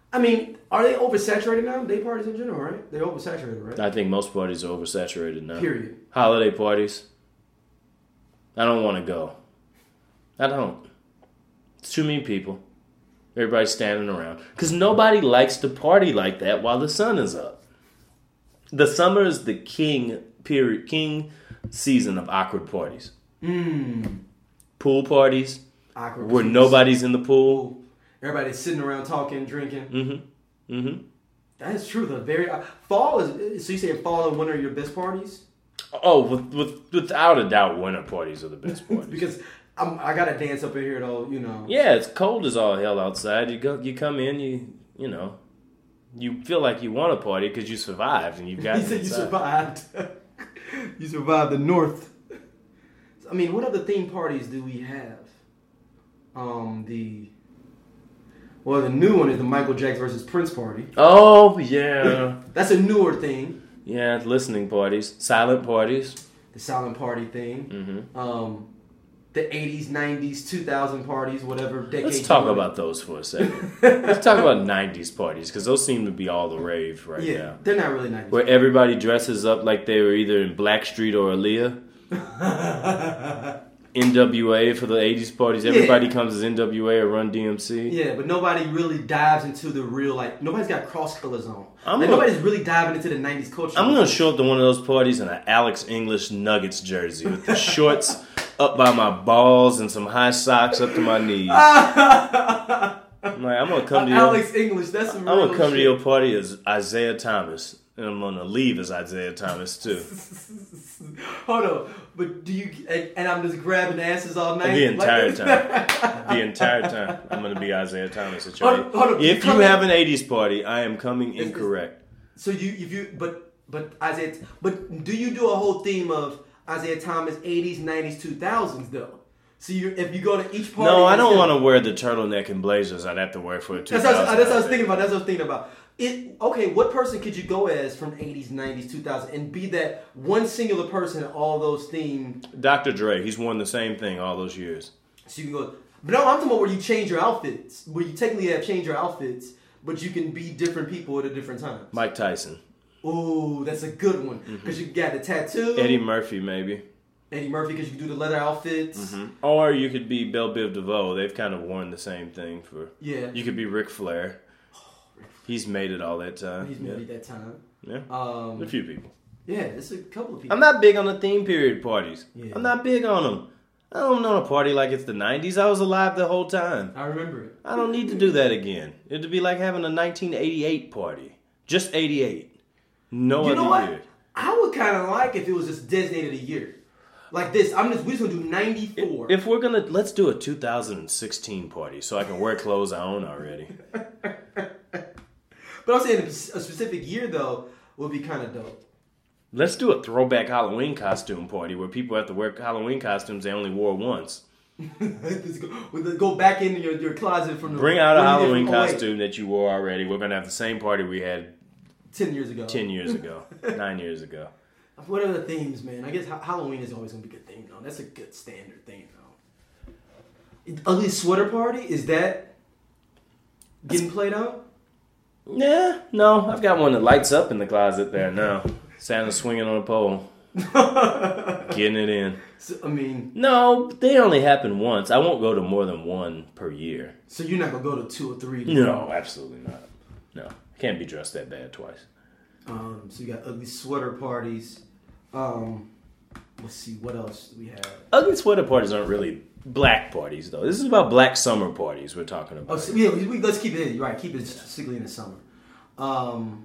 I mean, are they oversaturated now? Day parties in general, right? They're oversaturated, right? I think most parties are oversaturated now. Period. Holiday parties. I don't want to go. I don't. It's too many people. Everybody's standing around. Because nobody likes to party like that while the sun is up. The summer is the king period, king season of awkward parties. Mm. Pool parties. Awkward Where parties. nobody's in the pool. Everybody's sitting around talking, drinking. Mm-hmm. Mm-hmm. That is true. The very uh, fall is. So you say fall and winter are your best parties? Oh, with, with, without a doubt, winter parties are the best parties. Because I'm, I gotta dance up in here though. You know. Yeah, it's cold as all hell outside. You go, you come in, you you know, you feel like you want to party because you survived and you've got. You said you survived. You survived the North. I mean, what other theme parties do we have? Um, the well, the new one is the Michael Jackson versus Prince party. Oh yeah, That's a newer thing. yeah. Listening parties, silent parties. The silent party thing. Mm-hmm. Um, the eighties, nineties, two thousand parties, whatever decade. Let's talk you want. about those for a second. Let's talk about nineties parties because those seem to be all the rave right Yeah, now. they're not really nineties. Where everybody dresses up like they were either in Blackstreet or Aaliyah. N W A for the eighties parties. Everybody Yeah. comes as N W A or Run D M C. Yeah, but nobody really dives into the real, like, nobody's got cross colors on. I'm Like, gonna- nobody's really diving into the nineties culture. I'm gonna show up to one of those parties in an Alex English Nuggets jersey with the shorts up by my balls and some high socks up to my knees. I'm like, I'm gonna come to your, Alex English, that's some I'm real gonna come shit. to your party as Isaiah Thomas, and I'm gonna leave as Isaiah Thomas too. Hold on, but do you, and, and I'm just grabbing asses all night? The entire Like- time, the entire time, I'm gonna be Isaiah Thomas at your. Hold on, hold on, If come you in- have an eighties party, I am coming Is- is- incorrect. So you, if you, but, but Isaiah, but do you do a whole theme of Isaiah Thomas eighties, nineties, two thousands though? So you, if you go to each party, No, I don't it's- want to wear the turtleneck and blazers I'd have to wear for a two That's what, I was, thousand. that's what I was thinking about. That's what I was thinking about. It okay. What person could you go as from eighties, nineties, two thousand, and be that one singular person in all those themes? Doctor Dre, he's worn the same thing all those years. So you can go. But no, I'm talking about where you change your outfits. Where you technically have changed your outfits, but you can be different people at a different time. Mike Tyson, Ooh, that's a good one because you got the tattoo. Eddie Murphy, maybe. Eddie Murphy because you can do the leather outfits. Mm-hmm. Or you could be Belle Biv DeVoe. They've kind of worn the same thing for. Yeah. You could be Ric Flair. He's made it all that time. He's yeah. married that time. yeah. Um, A few people. yeah, it's a couple of people. I'm not big on the theme period parties. Yeah. I'm not big on them. I don't know a party like it's the nineties. I was alive the whole time. I remember it. I don't need to do that again. It'd be like having a nineteen eighty-eight party. Just eighty-eight. No You other know what? year. I would kind of like if it was just designated a year. Like this, I'm just, we're just gonna do ninety-four. If we're gonna, let's do a two thousand sixteen party so I can wear clothes I own already. But I'm saying a specific year though would be kind of dope. Let's do a throwback Halloween costume party where people have to wear Halloween costumes they only wore once. Just go, with- go back into your, your closet from the Bring out a when you did Halloween from oh eight, costume that you wore already. We're gonna have the same party we had ten years ago. ten years ago, nine years ago. What are the themes, man? I guess ha- Halloween is always gonna be a good theme though. That's a good standard thing though. Ugly sweater party, is that getting played out? Yeah, no, I've got one that lights up in the closet there now. Santa swinging on a pole, getting it in. So, I mean, No, they only happen once. I won't go to more than one per year. so you're not gonna go to two or three? No, absolutely not. No, can't be dressed that bad twice. Um, so you got ugly sweater parties. Um, let's see, what else do we have? Ugly sweater parties aren't really black parties, though. This is about black summer parties we're talking about. Oh, so, yeah, we, we- let's keep it in. You're right, keep it specifically in the summer. Um,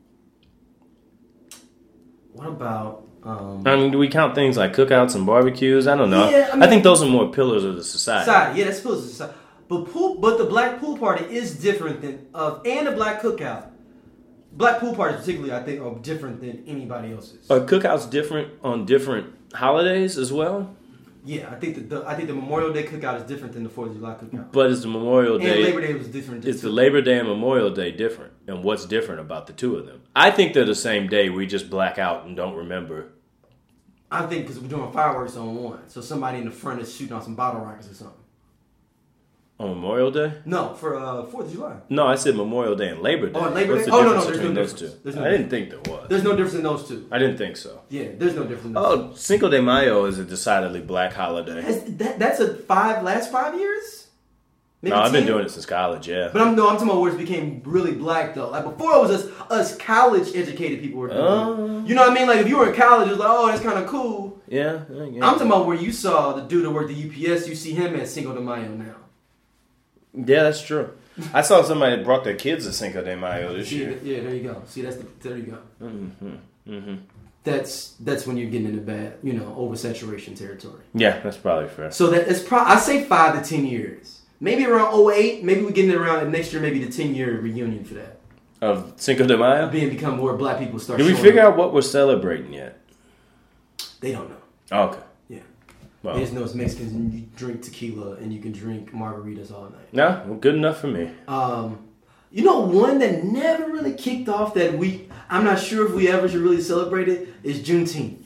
what about? Um, I mean, do we count things like cookouts and barbecues? I don't know. Yeah, I I, mean- think those are more pillars of the society. Society, yeah, that's supposed to society. But pool, but the black pool party is different than of, and the black cookout. Black pool parties, particularly, I think, are different than anybody else's. Are cookouts different on different holidays as well? Yeah, I think that the I think the Memorial Day cookout is different than the Fourth of July cookout. But is the Memorial And Day? Labor Day was different. Is the too. Labor Day and Memorial Day different? And what's different about the two of them? I think they're the same day. We just black out and don't remember. I think because we're doing fireworks on one, so somebody in the front is shooting on some bottle rockets or something. On Memorial Day? No, for uh, Fourth of July. No, I said Memorial Day and Labor Day. Oh, and Labor What's Day? the Oh, no, difference no, there's between no those difference. two? There's no I didn't think there was. There's no difference in those two. I didn't think so. Yeah, there's no difference in those Oh, Cinco de Mayo is a decidedly black holiday. two. Has, that, that's a five, last five years? Maybe No, I've been ten? doing it since college, yeah. But I'm no, I'm talking about where it became really black though. Like before, it was us, us college educated people were doing Oh. it. You know what I mean? Like if you were in college, it was like, oh, that's kind of cool. Yeah, yeah, yeah. I'm talking about where you saw the dude that worked at U P S. You see him at Cinco de Mayo now. Yeah, that's true. I saw somebody that brought their kids to Cinco de Mayo this See, year. yeah, there you go. See, that's the there you go. Mm-hmm. Mm-hmm. That's that's when you're getting into bad, you know, oversaturation territory. Yeah, that's probably fair. So that it's pro. I say five to ten years. Maybe around oh eight. Maybe we're getting it around next year. Maybe the ten year reunion for that. Of Cinco de Mayo? Being become where black people start. Did we showing figure up. out what we're celebrating yet? They don't know. Oh, okay. Yeah. Well, They just know it's Mexicans and you drink tequila and you can drink margaritas all night. no, well, good enough for me. Um, you know, one that never really kicked off that we, I'm not sure if we ever should really celebrate it, is Juneteenth.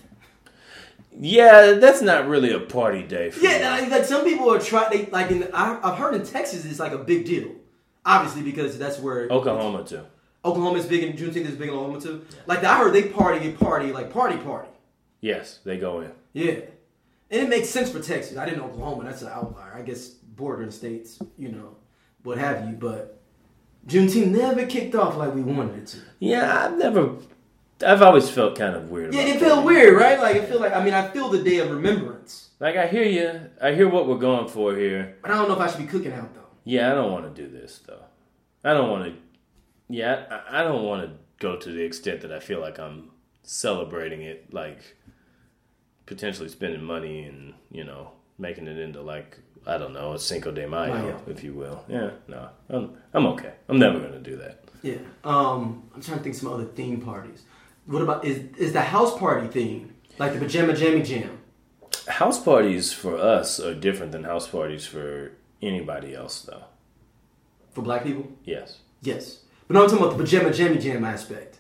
Yeah, that's not really a party day for me. Yeah, like, like some people are trying, they, like in, I, I've heard in Texas it's like a big deal. Obviously, because that's where Oklahoma, too. Oklahoma is big and Juneteenth is big in Oklahoma too. Like I heard they party, party, like party, party. Yes, they go in. Yeah. And it makes sense for Texas. I didn't know Oklahoma, that's an outlier. I guess bordering states, you know, what have you. But Juneteenth never kicked off like we wanted it to. Yeah, I've never... I've always felt kind of weird Yeah, about it felt that. weird, right? Like it feel like I mean I feel the day of remembrance. Like, I hear you. I hear what we're going for here. But I don't know if I should be cooking out though. Yeah, I don't want to do this, though. I don't want to... Yeah, I, I don't want to go to the extent that I feel like I'm celebrating it, like, potentially spending money and, you know, making it into, like, I don't know, a Cinco de Mayo, Mayo. if you will. Yeah, no, I'm, I'm okay. I'm never going to do that. Yeah. Um I'm trying to think of some other theme parties. What about is is the house party theme? Like the pajama jammy jam? House parties for us are different than house parties for anybody else, though. For black people? Yes. Yes. But no, I'm talking about the pajama jammy jam aspect.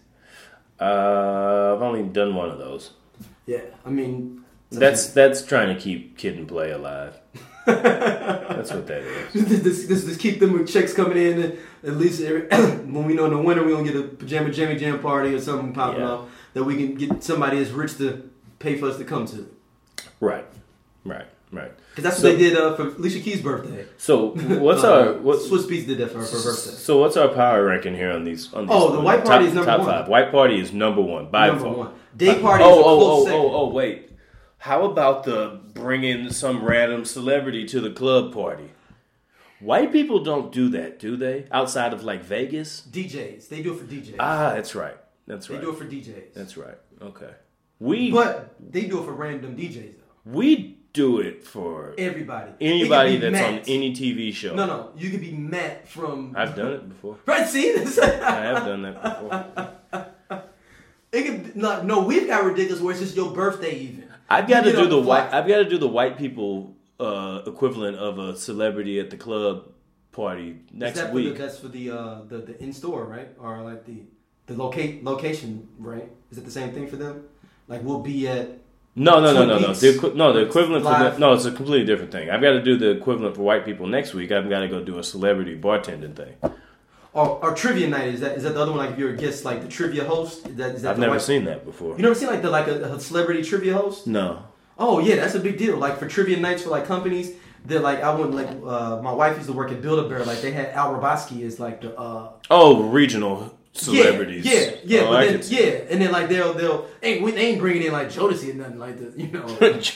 Uh, I've only done one of those. Yeah. I mean That's that's trying to keep Kid and Play alive. That's what that is. this, this, this, this keep them checks coming in. And at least every, when we know in the winter we're gonna get a pajama jammy jam party or something popping Yeah. off that we can get somebody that's rich to pay for us to come to. Right, right, right. Because that's what So- they did uh, for Alicia Keys' birthday. So what's Uh, our what, Swiss Beats did that for her, for her birthday. So what's our power ranking here on these? On these Oh, the on white top- party is number top one. five. White party is number one by Number far. one. Day Uh, party oh, is a oh, close oh, second. oh, oh, wait. How about the bringing some random celebrity to the club party? White people don't do that, do they? Outside of like Vegas? D Js. They do it for D Js. Ah, that's right. That's they right. do it for D Js. That's right. Okay. We But they do it for random D Js though. we do it for Everybody. anybody It could be that's on Matt. any T V show. No, no. You could be Matt from. I've done it before. Right. See this. I have done that before. It could no, no. We've got ridiculous where it's just your birthday even. I've got You to get do the on white. fly- I've got to do the white people uh, equivalent of a celebrity at the club party Is next that for week. The, that's for the uh, the the in store, right? Or like the the locate location, right? Is it the same thing for them? Like we'll be at. no, no, no, Twin no, no. Peaks. The equi- no, the equivalent for Live. the, no, it's a completely different thing. I've got to do the equivalent for white people next week. I've got to go do a celebrity bartending thing. Or, or trivia night is that is that the other one? Like if you're a guest, like the trivia host. Is that, is that I've the never white- seen that before. You never seen like the like a, a celebrity trivia host? No. Oh yeah, that's a big deal. Like for trivia nights for like companies, they're like I wouldn't like uh, my wife used to work at Build-A-Bear. Like they had Al Roboski as like the uh, Oh, regional celebrities. Yeah, yeah, yeah. Oh, but I then, can see. yeah, and then like they'll they'll ain't we they ain't bringing in like Jodeci or nothing like this, you know.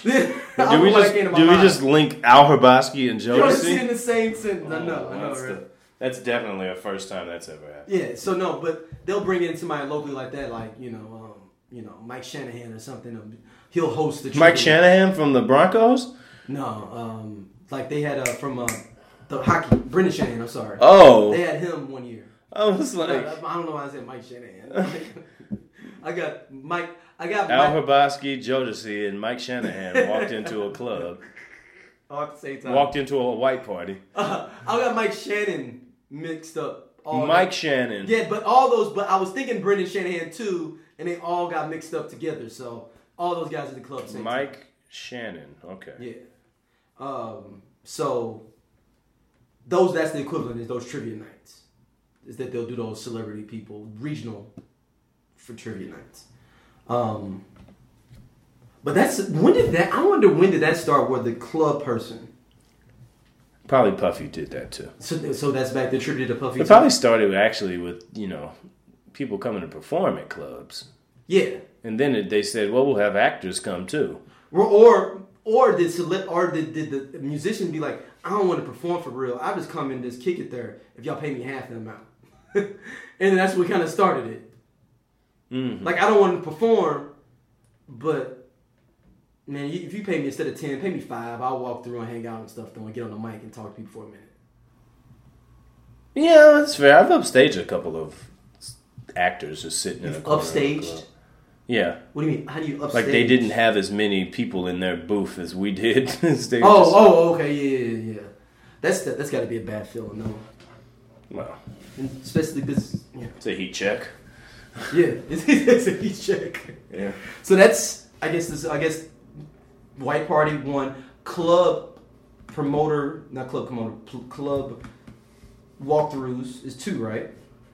Do we just do we just link Al Hrabosky and Jodeci in Jodeci? the same sentence? I know, I know, that's, right? the- that's definitely the first time that's ever happened. Yeah, so no, but they'll bring in somebody locally like that, like you know, um, you know, Mike Shanahan or something. um, He'll host the Mike trivia. Shanahan from the Broncos. No, um, like they had uh, from uh, the hockey, Brendan Shanahan. I'm sorry. Oh, They had him one year. I was I, like I don't know why I said Mike Shanahan. I got Mike. I got Al Mike. Hrabosky, Jodeci, and Mike Shanahan walked into a club, All at the same time. walked into a white party. Uh, I got Mike Shannon mixed up. All Mike Shannon. Yeah, but all those. But I was thinking Brendan Shanahan too, and they all got mixed up together. So all those guys at the club. at the Same Mike Shannon. Okay. Time. Yeah. Um. So those that's the equivalent is those trivia nights. Is that they'll do those celebrity people regional for trivia nights. Um, but that's when did that? I wonder when did that start? Where the club person. Probably Puffy did that too. So, so that's back the tribute to Puffy. It probably started actually with, you know, people coming to perform at clubs. Yeah. And then it, they said, well, we'll have actors come too. Or or, or did cele- or did, did the musician be like, I don't want to perform for real. I just come and just kick it there if y'all pay me half the amount. And then that's what kind of started it. Mm-hmm. Like, I don't want to perform, but man, if you pay me instead of ten, pay me five. I'll walk through and hang out and stuff, though, and get on the mic and talk to people for a minute. Yeah, that's fair. I've upstaged a couple of actors just sitting in a You've corner of the upstaged? club. Yeah. What do you mean? How do you upstage? Like they didn't have as many people in their booth as we did. They were Oh, just- oh, okay, yeah, yeah, yeah. That's the, that's got to be a bad feeling, though. Well, And especially this, yeah, it's a heat check. yeah, it's, it's a heat check. Yeah. So that's, I guess this, I guess, White Party one, club promoter, not club promoter, pl- club walkthroughs is two, right?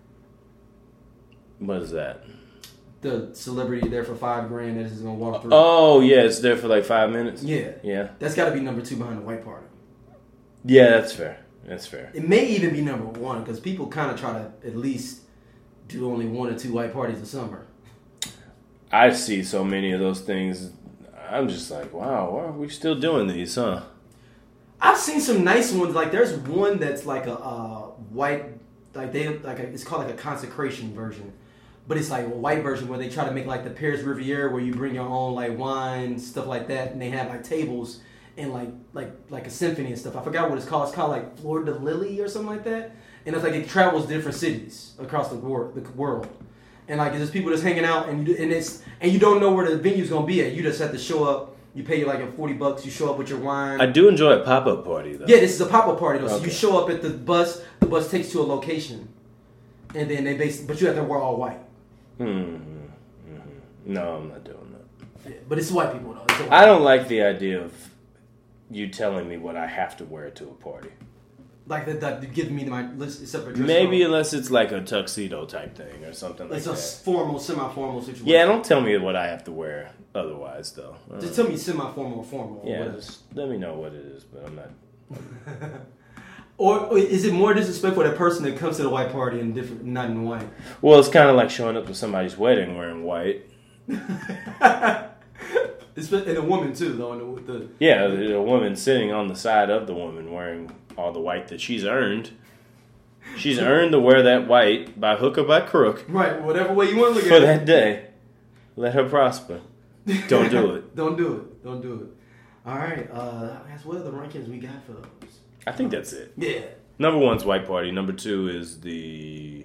What is that? The celebrity there for five grand that is gonna walk through. Oh, yeah, it's there for like five minutes. Yeah, Yeah. that's got to be number two behind the White Party. Yeah, that's fair. That's fair. It may even be number one because people kind of try to at least do only one or two white parties a summer. I see so many of those things. I'm just like, wow, why are we still doing these, huh? I've seen some nice ones. Like there's one that's like a uh, white, like they like a, it's called like a consecration version, but it's like a white version where they try to make like the Paris Riviera where you bring your own like wine, stuff like that, and they have like tables and like like like a symphony and stuff. I forgot what it's called. It's called like Fleur de Lily or something like that. And it's like it travels different cities across the world, the world. And like there's people just hanging out, and you and it's and you don't know where the venue's gonna be at. You just have to show up. You pay like a forty bucks. You show up with your wine. I do enjoy a pop up party though. Yeah, this is a pop up party though. So Okay. you show up at the bus. The bus takes you to a location, and then they base. But you have to wear all white. Mm-hmm. Mm-hmm. No, I'm not doing that. Yeah, but it's white people though. It's white I don't like the idea of you telling me what I have to wear to a party. like that. That giving me my list separate dress Maybe code. unless it's like a tuxedo type thing or something like It's a that. formal, semi-formal situation. Yeah, don't tell me what I have to wear otherwise though. Uh, Just tell me semi-formal or formal. Or yeah, whatever. just let me know what it is, but I'm not. Or, or is it more disrespectful to that person that comes to the white party and different, not in white? Well, it's kind of like showing up to somebody's wedding wearing white. It's, and a woman too, though. And the, the Yeah, a woman sitting on the side of the woman wearing all the white that she's earned. She's earned to wear that white by hook or by crook right, whatever way you want to look for at it. that day. Let her prosper. Don't do it. Don't do it. Don't do it. All right. Uh, I guess what other rankings we got for those? I think that's it. Yeah. Number one's white party. Number two is the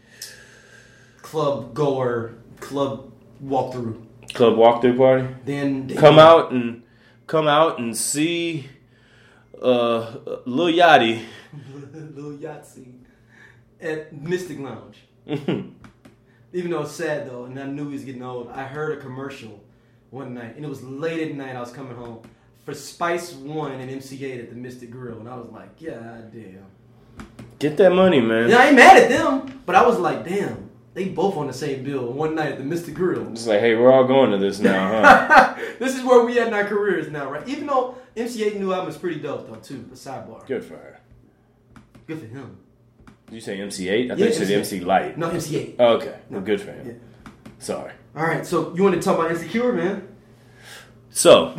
Club goer, club walkthrough. club walkthrough party. Then they Come out and come out and see uh, Lil Yachty. Lil Yahtzee at Mystic Lounge. Even though it's sad though, and I knew he was getting old, I heard a commercial one night, and it was late at night. I was coming home for Spice One and M C eight at the Mystic Grill, and I was like, "God damn!" Get that money, man. Yeah, I ain't mad at them, but I was like, "Damn, they both on the same bill one night at the Mystic Grill." It's like, hey, we're all going to this now, huh? This is where we at in our careers now, right? Even though M C eight new album is pretty dope though, too. A sidebar, Good for her. good for him. Did you say M C eight? I Yeah, thought you said M C M C Light. No, M C eight. Oh, okay. Well, No. good for him. Yeah. Sorry. All right, so you want to talk about Insecure, man? So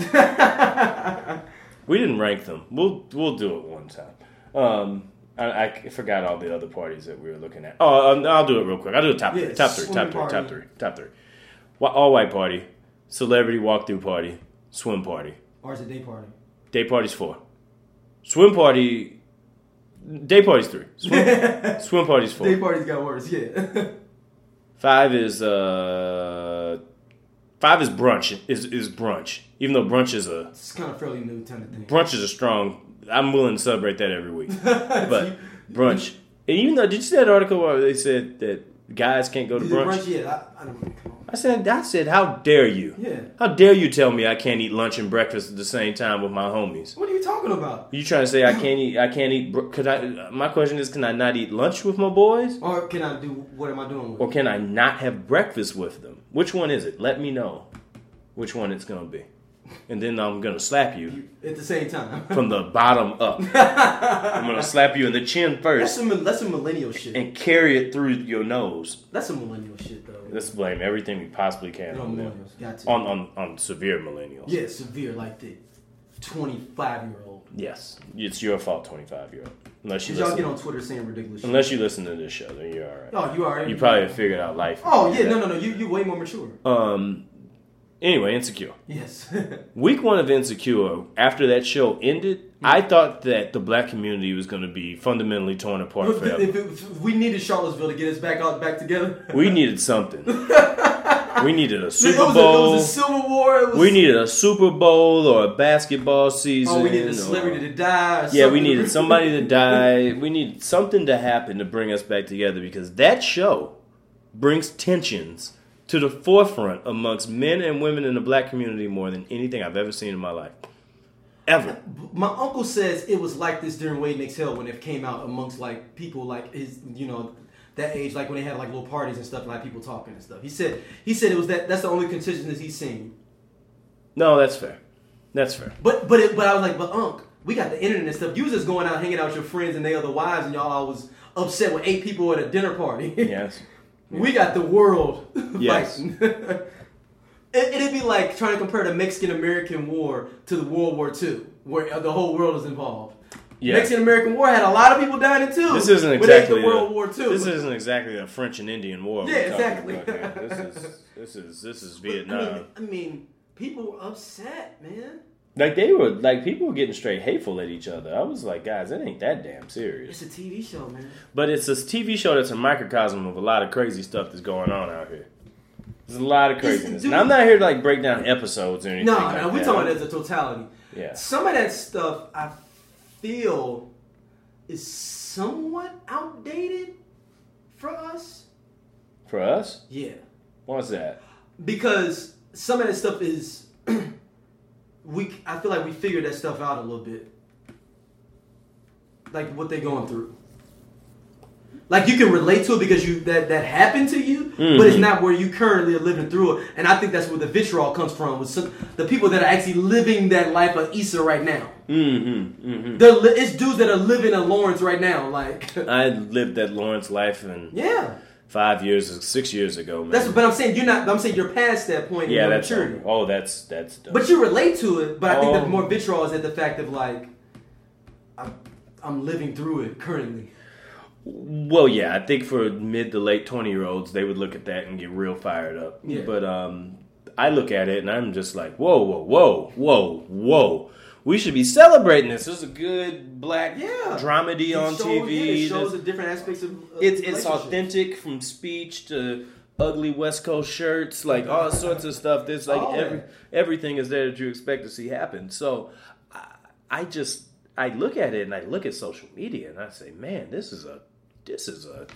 we didn't rank them. We'll we'll do it one time. Um, I, I forgot all the other parties that we were looking at. Oh, um, I'll do it real quick. I'll do a top Yeah, three, top three, swimming top three, top party. three, top three. Wa- All white party, celebrity walkthrough party, swim party. Or is it day party? Day party's four. Swim party. Day party's three. Swim, swim party's four. Day parties got worse, yeah. Five is uh, five is brunch. Is is brunch? Even though brunch is a It's kind of fairly new kind of thing. brunch is a strong. I'm willing to celebrate that every week. But brunch, and even though did you see that article where they said that Guys can't go to Is it brunch. brunch? Yeah, I, I don't know. Come on. I said, I said, how dare you? Yeah. How dare you tell me I can't eat lunch and breakfast at the same time with my homies? What are you talking about? You trying to say I can't eat? I can't eat? br- Could I? My question is, can I not eat lunch with my boys, Or can I do, what am I doing with or it? can I not have breakfast with them? Which one is it? Let me know which one it's gonna be, and then I'm gonna slap you At the same time. from the bottom up. I'm gonna slap you in the chin That's first some, that's some millennial shit. and carry it through your nose. That's some millennial shit, though. Let's blame everything we possibly can You know, on them. millennials. Got to. On, on on severe millennials. Yeah, severe, like the twenty-five-year-old. Yes, it's your fault, twenty-five year old. Unless you Did y'all listen, get on Twitter saying ridiculous shit? unless you listen to this show, then you're all right. Oh, you already. You probably have figured out life. Oh yeah, no, no, no. You you way more mature. Um. Anyway, Insecure. Yes. Week one of Insecure, after that show ended, I thought that the black community was going to be fundamentally torn apart if, forever. if, if we needed Charlottesville to get us back out back together. We needed something. We needed a It Super was, Bowl. a, it was a Civil War. It was, We needed a Super Bowl or a basketball season. Oh, we needed a or- celebrity to die. Or Yeah, something. we needed somebody to die. We needed something to happen to bring us back together because that show brings tensions to the forefront amongst men and women in the black community more than anything I've ever seen in my life. Ever. My uncle says it was like this during Wade and Exhale when it came out amongst like people like his, you know, that age, like when they had like little parties and stuff, and like people talking and stuff. He said he said it was that. That's the only consistence he's seen. No, that's fair. That's fair. But but it, but I was like, but Unc, we got the internet and stuff. You was just going out hanging out with your friends and they other wives, and y'all all was upset with eight people at a dinner party. Yes. We got the world. Yes. fighting. it, it'd be like trying to compare the Mexican-American War to the World War Two, where the whole world is involved. Yeah. Mexican-American War had a lot of people dying too. This isn't but it ain't exactly the World a, War Two. This isn't exactly a French and Indian war. Yeah, we're talking exactly. about here. This is this is this is But, Vietnam. I mean, I mean, people were upset, man. Like they were like people were getting straight hateful at each other. I was like, guys, it ain't that damn serious. It's a T V show, man. But it's a T V show that's a microcosm of a lot of crazy stuff that's going on out here. There's a lot of craziness. dude- And I'm not here to like break down episodes or anything. No, like no, we're that. talking about it as a totality. Yeah. Some of that stuff I feel is somewhat outdated for us. For us? Yeah. What's that? Because some of that stuff is we I feel like we figured that stuff out a little bit. Like what they're going through. Like you can relate to it because you that, that happened to you, Mm-hmm. but it's not where you currently are living through it. And I think that's where the vitriol comes from, with some, the people that are actually living that life of Issa right now. Mm-hmm. Mm-hmm. They're li- it's dudes that are living in Lawrence right now. Like I lived that Lawrence life and yeah. five years, six years ago, man. That's but I'm saying you're not I'm saying you're past that point yeah, in your that's maturity. oh, that's that's. Dumb. But you relate to it. But I think Oh. that more vitriol is at the fact of like, I'm, I'm living through it currently. Well, yeah, I think for mid to late twenty year olds, they would look at that and get real fired up. Yeah. But um, I look at it and I'm just like, whoa, whoa, whoa, whoa, whoa. We should be celebrating this. This is a good black Yeah, dramedy It on shows- T V. yeah, it shows This- the different aspects of. of it's it's relationships. authentic from speech to ugly West Coast shirts, like all sorts of stuff. There's like All every that. everything is there that you expect to see happen. So I, I just I look at it and I look at social media and I say, man, this is a this is a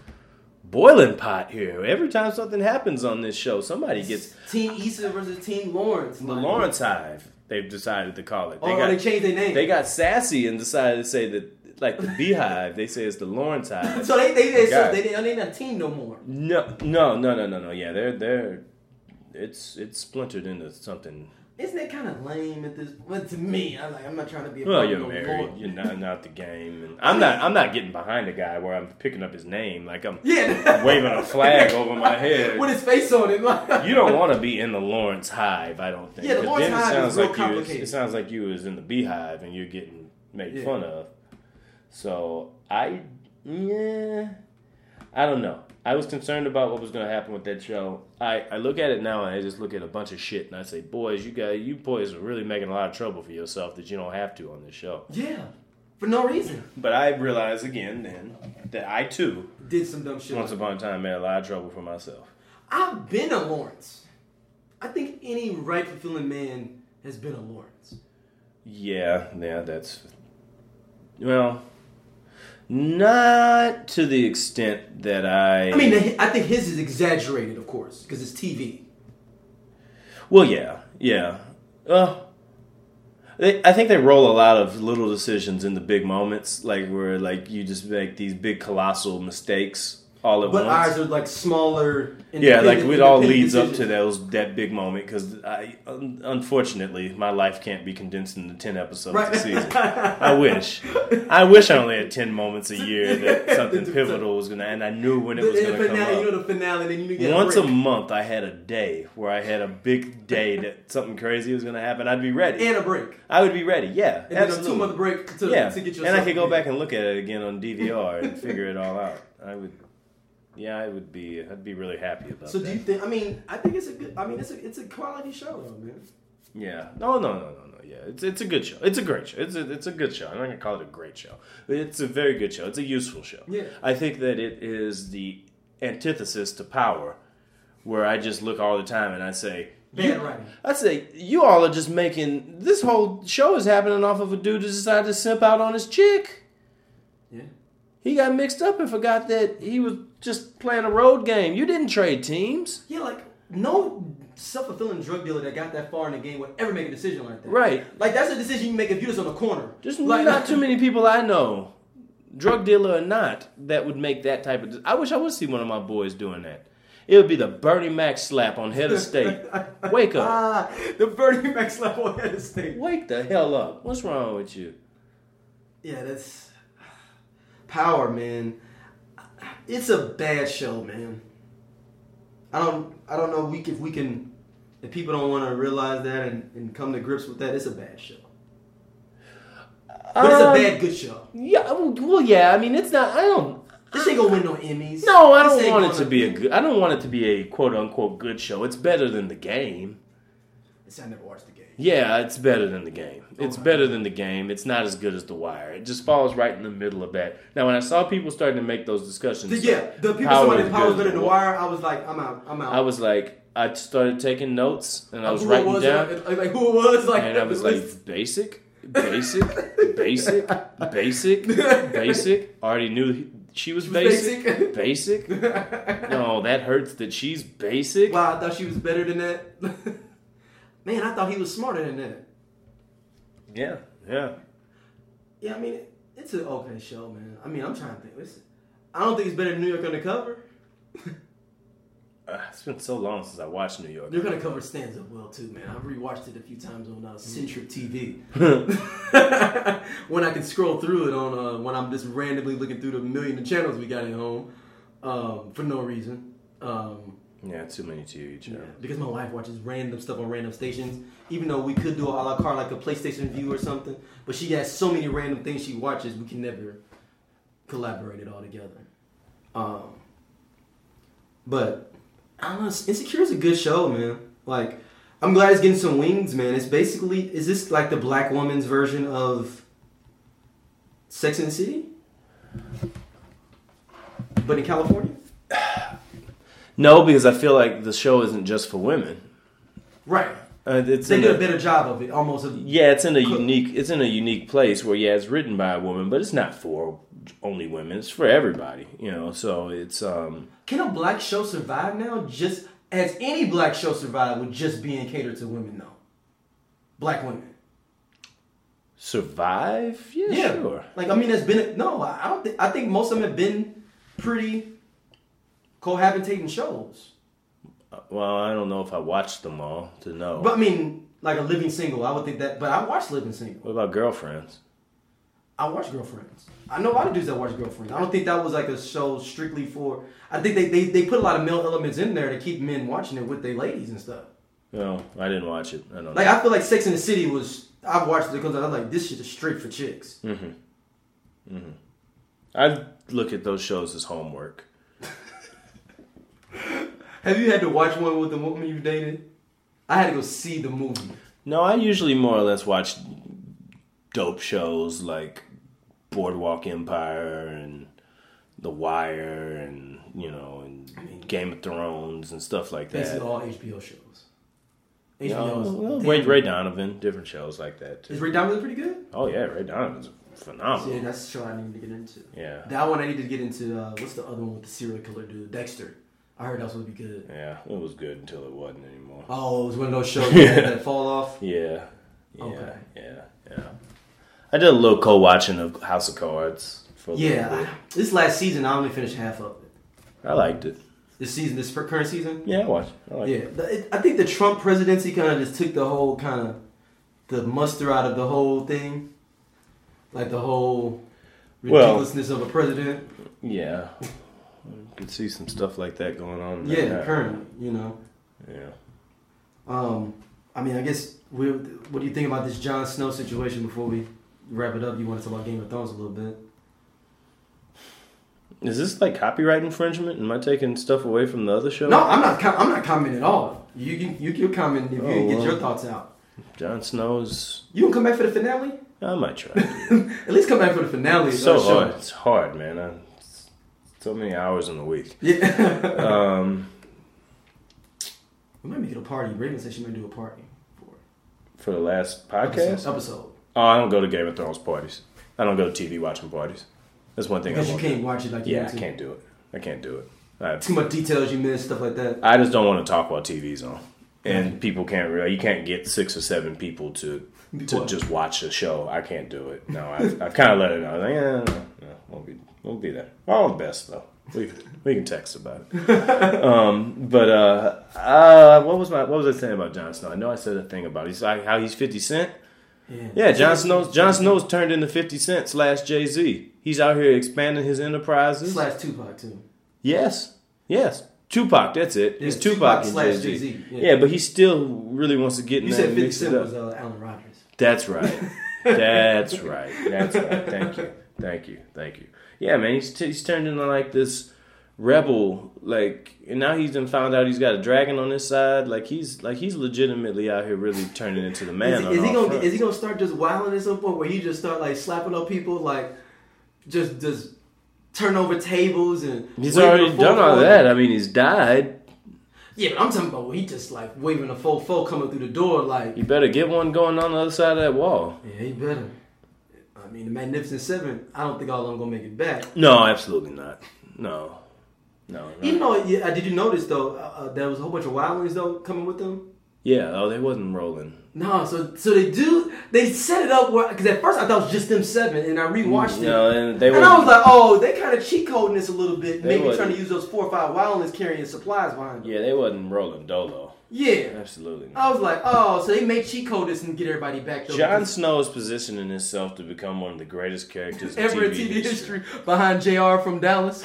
boiling pot here. Every time something happens on this show, somebody gets Team Issa versus Team Lawrence. the like- Lawrence Hive. They've decided to call it. They Or, got or they changed their name. they got sassy and decided to say that like the Beehive. They say it's the Lawrence Hive. so they they they, so God. they they not a team no more. No, no, no, no, no, no. Yeah, they're they're it's it's splintered into something. Isn't that kind of lame at this? Well, to me, I'm like I'm not trying to be. A Well, part you're of no married. board. You're not not the game. And I'm not I'm not getting behind a guy where I'm picking up his name like I'm Yeah, waving a flag over my head. with his face on it. Like, You don't want to be in the Lawrence Hive, I don't think. Yeah, the 'Cause Lawrence then it Hive sounds is real like you. complicated. It sounds like you was in the Beehive and you're getting made Yeah. fun of. So I, yeah, I don't know. I was concerned about what was going to happen with that show. I, I look at it now and I just look at a bunch of shit and I say, boys, you guys, you boys are really making a lot of trouble for yourself that you don't have to on this show. yeah, for no reason. But I realize again then that I too, Did some dumb shit. once upon a time, made a lot of trouble for myself. I've been a Lawrence. I think any right fulfilling man has been a Lawrence. Yeah, yeah, that's well. Not to the extent that I. I mean, the- I think his is exaggerated, of course, because it's T V. Well, yeah, yeah. Uh, they, I think they roll a lot of little decisions in the big moments, like where like you just make these big colossal mistakes all at But once. ours are like smaller. Yeah, like independent- it all independent leads up to decisions. those that big moment because I, un- unfortunately, my life can't be condensed into ten episodes Right. a season. I wish, I wish I only had ten moments a year that something pivotal was gonna, and I knew when it was The, gonna the come finale, you up. know the finale, then you get Once a a break. month, I had a day where I had a big day that something crazy was gonna happen. I'd be ready. and a break, I would be ready. Yeah, and then a absolutely. two month break to, yeah, to get yourself. and I could go together. back and look at it again on D V R and figure it all out. I would. Yeah, I would be. I'd be really happy about So that. do you think? I mean, I think it's a good. I mean, it's a it's a quality show, though, man. Yeah. No, no, no, no, no. Yeah, it's it's a good show. It's a great show. It's a it's a good show. I'm not gonna call it a great show. But it's a very good show. It's a useful show. Yeah. I think that it is the antithesis to Power, where I just look all the time and I say, Bad you, writing. I say you all are just making this whole show is happening off of a dude who decided to simp out on his chick. Yeah. He got mixed up and forgot that he was just playing a road game. You didn't trade teams. Yeah, like no self-fulfilling drug dealer that got that far in the game would ever make a decision like that. Right. Like that's a decision you make if you're just on the corner. There's like, not too many people I know, drug dealer or not, that would make that type of. I wish I would see one of my boys doing that. It would be the Bernie Mac slap on head of state. Wake up. Ah, the Bernie Mac slap on head of state. Wake the hell up. What's wrong with you? Yeah, that's Power, man. It's a bad show, man. I don't, I don't know. We if we can, if people don't want to realize that and, and come to grips with that, it's a bad show. But it's a Um, bad good show. Yeah, well, well, yeah. I mean, it's not. I don't. This ain't gonna win no Emmys. No, I This don't ain't want it gonna- to be a good. I don't want it to be a quote unquote good show. It's better than the game. It's, I never watched the game. Yeah, it's better than the game. It's Okay. better than the game. It's not as good as The Wire. It just falls right in the middle of that. Now, when I saw people starting to make those discussions, The, yeah, the people Power saying is that Power's good better as than The Wire. I was like, I'm out. I'm out. I was like, I started taking notes and I was Who writing it was, down, like, like who it was, like, and I was the list. like, basic, basic, basic, basic, basic. Already knew he- she was was basic. basic. Basic. No, that hurts that she's basic. Wow, I thought she was better than that. Man, I thought he was smarter than that. Yeah, yeah. Yeah, I mean, it's an okay show, man. I mean, I'm trying to think. It's, I don't think it's better than New York Undercover. Uh, it's been so long since I watched New York. New York Undercover stands up well too, man. I've rewatched it a few times on uh, Centric T V. When I can scroll through it on uh, when I'm just randomly looking through the million of channels we got at home um, for no reason. Um, Yeah, too many T V Yeah, channels. because my wife watches random stuff on random stations. Even though we could do a la carte like a PlayStation View or something, but she has so many random things she watches, we can never collaborate it all together. Um, but I don't know. Insecure is a good show, man. Like, I'm glad it's getting some wings, man. It's basically, is this like the black woman's version of Sex and the City, but in California? No, because I feel like the show isn't just for women. Right. Uh, it's They in did a a- better job of it, almost. Of, Yeah, it's in a Cool. unique. It's in a unique place where yeah, it's written by a woman, but it's not for only women. It's for everybody, you know. So it's um. Can a black show survive now? Just as any black show survive with just being catered to women, though. Black women. Survive? Yeah, sure. Like I mean, there's been no. I don't think. I think most of them have been pretty cohabitating shows. Well, I don't know if I watched them all to know. But I mean, like a Living Single, I would think that. But I watched Living Single. What about Girlfriends? I watched Girlfriends. I know a lot of dudes that watch Girlfriends. I don't think that was like a show strictly for. I think they they, they put a lot of male elements in there to keep men watching it with their ladies and stuff. No, I didn't watch it. I don't Like know. I feel like Sex and the City was. I've watched it because I was like, this shit is straight for chicks. Mm-hmm. Mm-hmm. I look at those shows as homework. Have you had to watch one with the woman you dated? I had to go see the movie. No, I usually more or less watch dope shows like Boardwalk Empire and The Wire and, you know, and Game of Thrones and stuff like that. Basically all H B O shows. H B You know, O's. well, Ray, Ray Donovan, different shows like that too. Is Ray Donovan pretty good? Oh yeah, Ray Donovan's a phenomenal. Yeah, that's the show I need to get into. Yeah. That one I need to get into. Uh, what's the other one with the serial killer dude? Dexter. I heard that was supposed to be good. Yeah, it was good until it wasn't anymore. Oh, it was one of those shows that had that fall off? Yeah. Yeah. Okay. Yeah. Yeah. I did a little co-watching of House of Cards. For a little Yeah. bit. I, this last season, I only finished half of it. I liked it. This season, this current season? Yeah, I watched it. I liked Yeah. it. The, it, I think the Trump presidency kind of just took the whole kind of the muster out of the whole thing. Like the whole ridiculousness well, of a president. Yeah. You could see some stuff like that going on. Yeah, right currently, you know. Yeah. Um, I mean, I guess, we, what do you think about this Jon Snow situation before we wrap it up? You want to talk about Game of Thrones a little bit? Is this like copyright infringement? Am I taking stuff away from the other show? No, I'm not. I'm not commenting at all. You can you can comment if you Oh, can get well. your thoughts out. Jon Snow's. You can come back for the finale. I might try. At least come back for the finale. It's so uh, show. hard. It's hard, man. I, it's so many hours in the week. Yeah. Um, we might make it a party. Raven said she might do a party for for the last podcast. episode. episode. Oh, I don't go to Game of Thrones parties. I don't go to T V watching parties. That's one thing Because I you won't can't do. watch it like you Yeah, want I to. can't do it. I can't do it. I, Too much details you miss, stuff like that. I just don't want to talk while T V's on. And people can't really, you can't get six or seven people to to What? just watch a show. I can't do it. No, I, I kind of let it know. Like, yeah, no, no, won't be, won't be there. All the best though. We we can text about it. um, but uh, uh, what was my what was I saying about Jon Snow? I know I said a thing about he's like how he's fifty Cent. Yeah, Yeah, Jon Snow's Jon Snow's turned into fifty Cent slash Jay-Z. He's out here expanding his enterprises. Slash Tupac too. Yes, yes. Tupac, that's it. Yeah, He's Tupac, Tupac and slash Jay-Z. Jay-Z, yeah. Yeah. But he still really wants to get in You there said and fifty mix it Cent up. was uh, Alan Rogers. That's right. That's right. That's right. Thank you. Thank you. Thank you. Yeah, man, he's, t- he's turned into like this rebel, like, and now he's done found out he's got a dragon on his side. Like he's like he's legitimately out here really turning into the man. Is, on is he all gonna fronts. is he gonna start just wilding at some point where he just start like slapping up people, like just just turn over tables and He's waving already a full done all four? that. I mean, he's died. Yeah, but I'm talking about when he just like waving a full four coming through the door, like You better get one going on the other side of that wall. yeah, he better. I mean, the Magnificent Seven. I don't think all of them gonna make it back. No, absolutely not. No, no. no. Even though, yeah, did you notice though? Uh, uh, there was a whole bunch of wildlings though coming with them. Yeah, oh, they wasn't rolling. No, so so they do. They set it up where because at first I thought it was just them seven, and I rewatched it. No, and they And were. I was like, oh, they kind of cheat coding this a little bit, They maybe would. trying to use those four or five wildlings carrying supplies behind them. Yeah, they wasn't rolling dolo. Yeah. Absolutely not. I was like, oh, so they may cheat code this and get everybody back. Though, Jon because Snow is positioning himself to become one of the greatest characters in ever in T V, T V history. history behind J R from Dallas.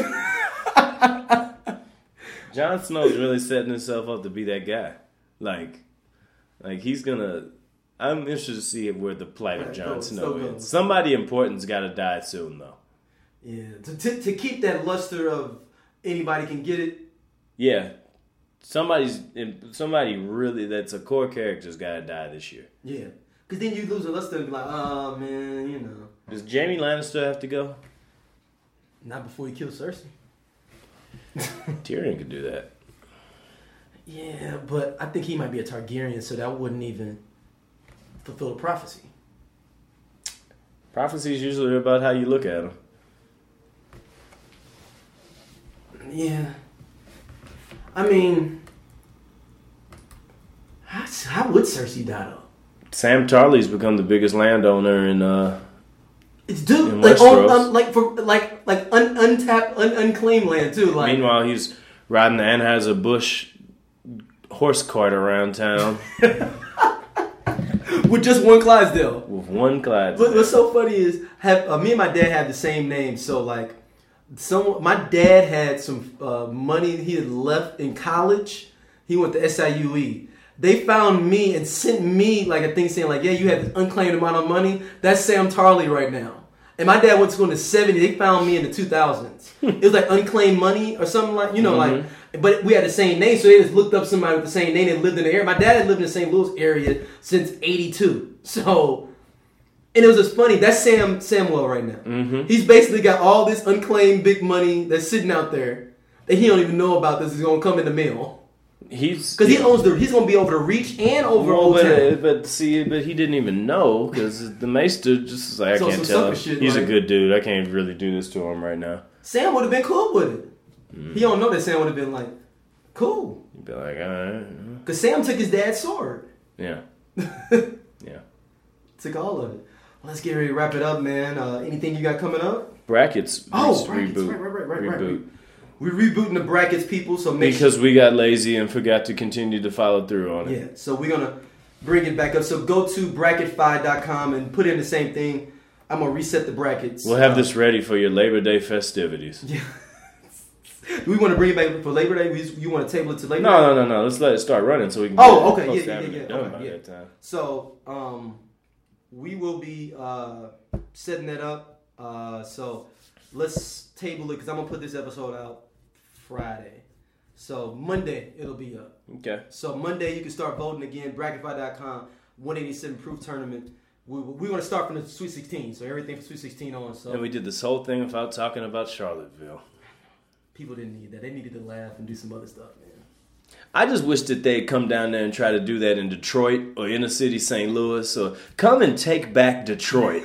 Jon Snow's really setting himself up to be that guy. Like, like he's gonna. I'm interested to see where the plight of Right, Jon go, Snow so go. is. Somebody important's got to die soon, though. Yeah, to, to to keep that luster of anybody can get it. Yeah, somebody's somebody really that's a core character's got to die this year. Yeah, because then you lose a luster and be like, oh man, you know, Does Jaime Lannister have to go? not before he kills Cersei. Tyrion could do that. Yeah, but I think he might be a Targaryen, so that wouldn't even fulfill the prophecy. Prophecies usually are about how you look at them. Yeah. I mean, how, how would Cersei die though? Sam Tarley's become the biggest landowner in uh It's dude, In like Westeros. on, um, like for like like un, untapped, un, unclaimed land too. Like meanwhile he's riding the Anheuser-Busch horse cart around town with just one Clydesdale. with one Clyde. What, what's so funny is have uh, me and my dad have the same name. So like, some my dad had some uh, money he had left in college. He went to S I U E. They found me and sent me like a thing saying like, yeah, you have this unclaimed amount of money. That's Sam Tarley right now. And my dad went to school in the seventies. They found me in the two thousands. It was like unclaimed money or something like, you know, Mhm. like, but we had the same name. So they just looked up somebody with the same name and lived in the area. My dad had lived in the Saint Louis area since eighty-two. So, and it was just funny. That's Sam Samwell right now. Mm-hmm. He's basically got all this unclaimed big money that's sitting out there that he don't even know about. This is going to come in the mail. He's Because he owns the. He's gonna be over the Reach and over well, Old but, Town. uh, but see, but he didn't even know because the Maester just was like, I So can't some tell him. sucker shit, He's a like- good dude. I can't really do this to him right now. Sam would have been cool with it. Mm. He don't know that Sam would have been like, cool. He'd be like, all right, Because Sam took his dad's sword. yeah, yeah. Took all of it. Let's get ready to wrap it up, man. Uh, anything you got coming up? Brackets. Oh, re- brackets. reboot. Right, right, right, right, right. reboot. We're rebooting the brackets, people. So make Because sure. we got lazy and forgot to continue to follow through on it. Yeah. So we're gonna bring it back up. So go to bracket fi dot com and put in the same thing. I'm gonna reset the brackets. We'll have Uh, this ready for your Labor Day festivities. Yeah. Do we want to bring it back for Labor Day? We, you want to table it to Labor Day? No, no, no, no. Let's let it start running so we can. Oh, get okay. close Yeah, to yeah, having yeah, it yeah. done Okay, by yeah. that time. So, um, we will be uh, setting that up. Uh, so let's table it because I'm gonna put this episode out Friday. So Monday it'll be up. Okay. So Monday you can start voting again. bracket fi dot com, one eighty-seven proof tournament. We, we're gonna start from the Sweet sixteen. So everything from Sweet sixteen on. So And we did this whole thing without talking about Charlottesville. people didn't need that. They needed to laugh and do some other stuff, man. I just wish that they'd come down there and try to do that in Detroit or inner city Saint Louis or come and take back Detroit.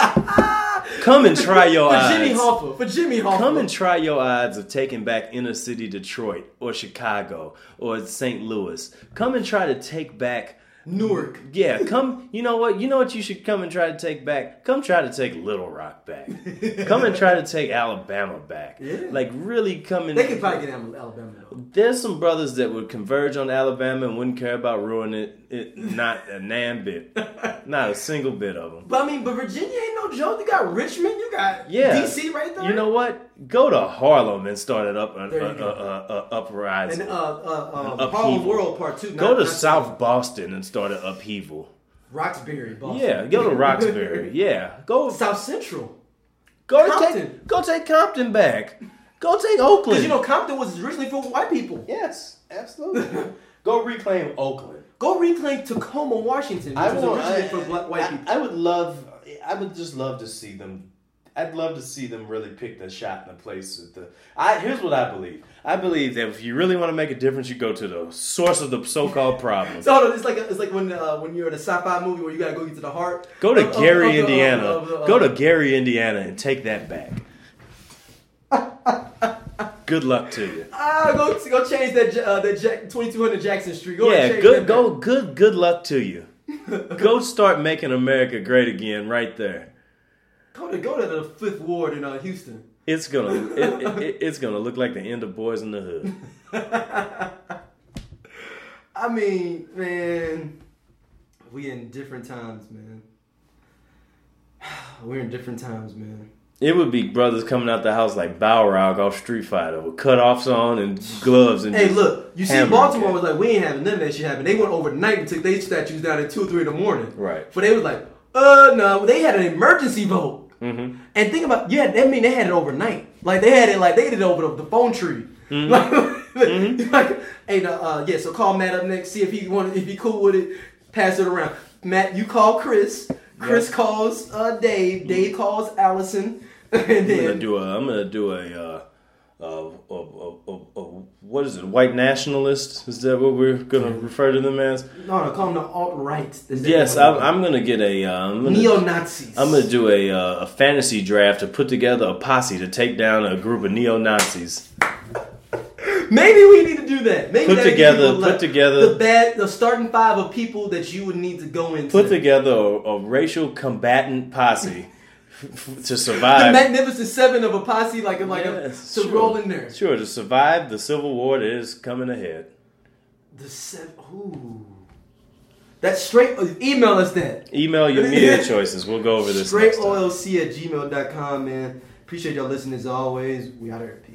Come and try your For odds. Jimmy Hoffa. For Jimmy Hoffa. Come and try your odds of taking back inner city Detroit or Chicago or Saint Louis. Come and try to take back Newark. Yeah, come. You know what? You know what you should come and try to take back? Come try to take Little Rock back. Come and try to take Alabama back. Yeah. Like really come and. They could probably get Alabama though. There's some brothers that would converge on Alabama and wouldn't care about ruining it. it not a nan bit. Not a single bit of them. But I mean, but Virginia ain't no joke. You got Richmond, you got Yeah. D C right there. You know what? Go to Harlem and start it up a, There a, you go. a, a, a uprising. and uh, uh, uh, An Harlem upheaval. World Part Two. Go not- to not- South Boston and start an upheaval. Roxbury, Boston. Yeah, go to Roxbury. Yeah, go South Central. go Compton. take go take Compton back. Go take Oakland. Because you know Compton was originally for white people. yes, absolutely. Go reclaim Oakland. Go reclaim Tacoma, Washington, which I was want- originally I- for black white I, people. I would love. I would just love to see them. I'd love to see them really pick the shot in the place. At the, I here's what I believe. I believe that if you really want to make a difference, you go to the source of the so-called problem. So hold on, it's like it's like when uh, when you're in a sci-fi movie where you gotta go get to the heart. Go to of- of- Gary, of the- Indiana. of the- of the- Go to Gary, Indiana, and take that back. Good luck to you. Ah, go go change that Ja- uh, that Jack, twenty-two hundred Jackson Street. Go and Yeah, change good. that Go. back. Good. Good luck to you. Go start making America great again, right there. Go to go to the Fifth Ward in uh, Houston. It's gonna. It, it, it- it's gonna look like the end of Boys in the Hood. I mean, man, we in different times, man. We're in different times, man. It would be brothers coming out the house like Balrog off Street Fighter with cutoffs on and gloves and. Hey, just look, you see, hammering Baltimore cats. was like, we ain't having none of that shit happen. They went overnight and took their statues down at two or three in the morning. Right. But they was like, uh, no, they had an emergency vote. Mm-hmm. And think about, yeah, that mean they had it overnight. Like they had it, like they did it over the, the phone tree. Mm-hmm. Like, mm-hmm. like, hey, no, uh, yeah. So call Matt up next, see if he want, if he cool with it, pass it around. Matt, you call Chris. Chris Yes. calls uh, Dave. Dave calls Allison. And I'm gonna then do a. I'm gonna do a. Uh, uh, uh, uh, uh, uh, what is it? White nationalist? Is that what we're gonna refer to them as? no, no, call them the alt right. Yes, I'm, I'm gonna get a. Uh, I'm gonna, neo Nazis. I'm gonna do a uh, a fantasy draft to put together a posse to take down a group of neo Nazis. Maybe we need to do that. Maybe Put that'll give together- people put left. together- the bad, the starting five of people that you would need to go into. Put together a, a racial combatant posse f- to the survive. Magnificent Seven of a posse, like a, like Yes, a to sure. roll in there. Sure, to survive the Civil War that is coming ahead. The seven. Ooh, that's straight. uh, Email us that. Email your media choices. We'll go over this Straight next time. O L C at gmail dot com, man. Appreciate y'all listening as always. We out here.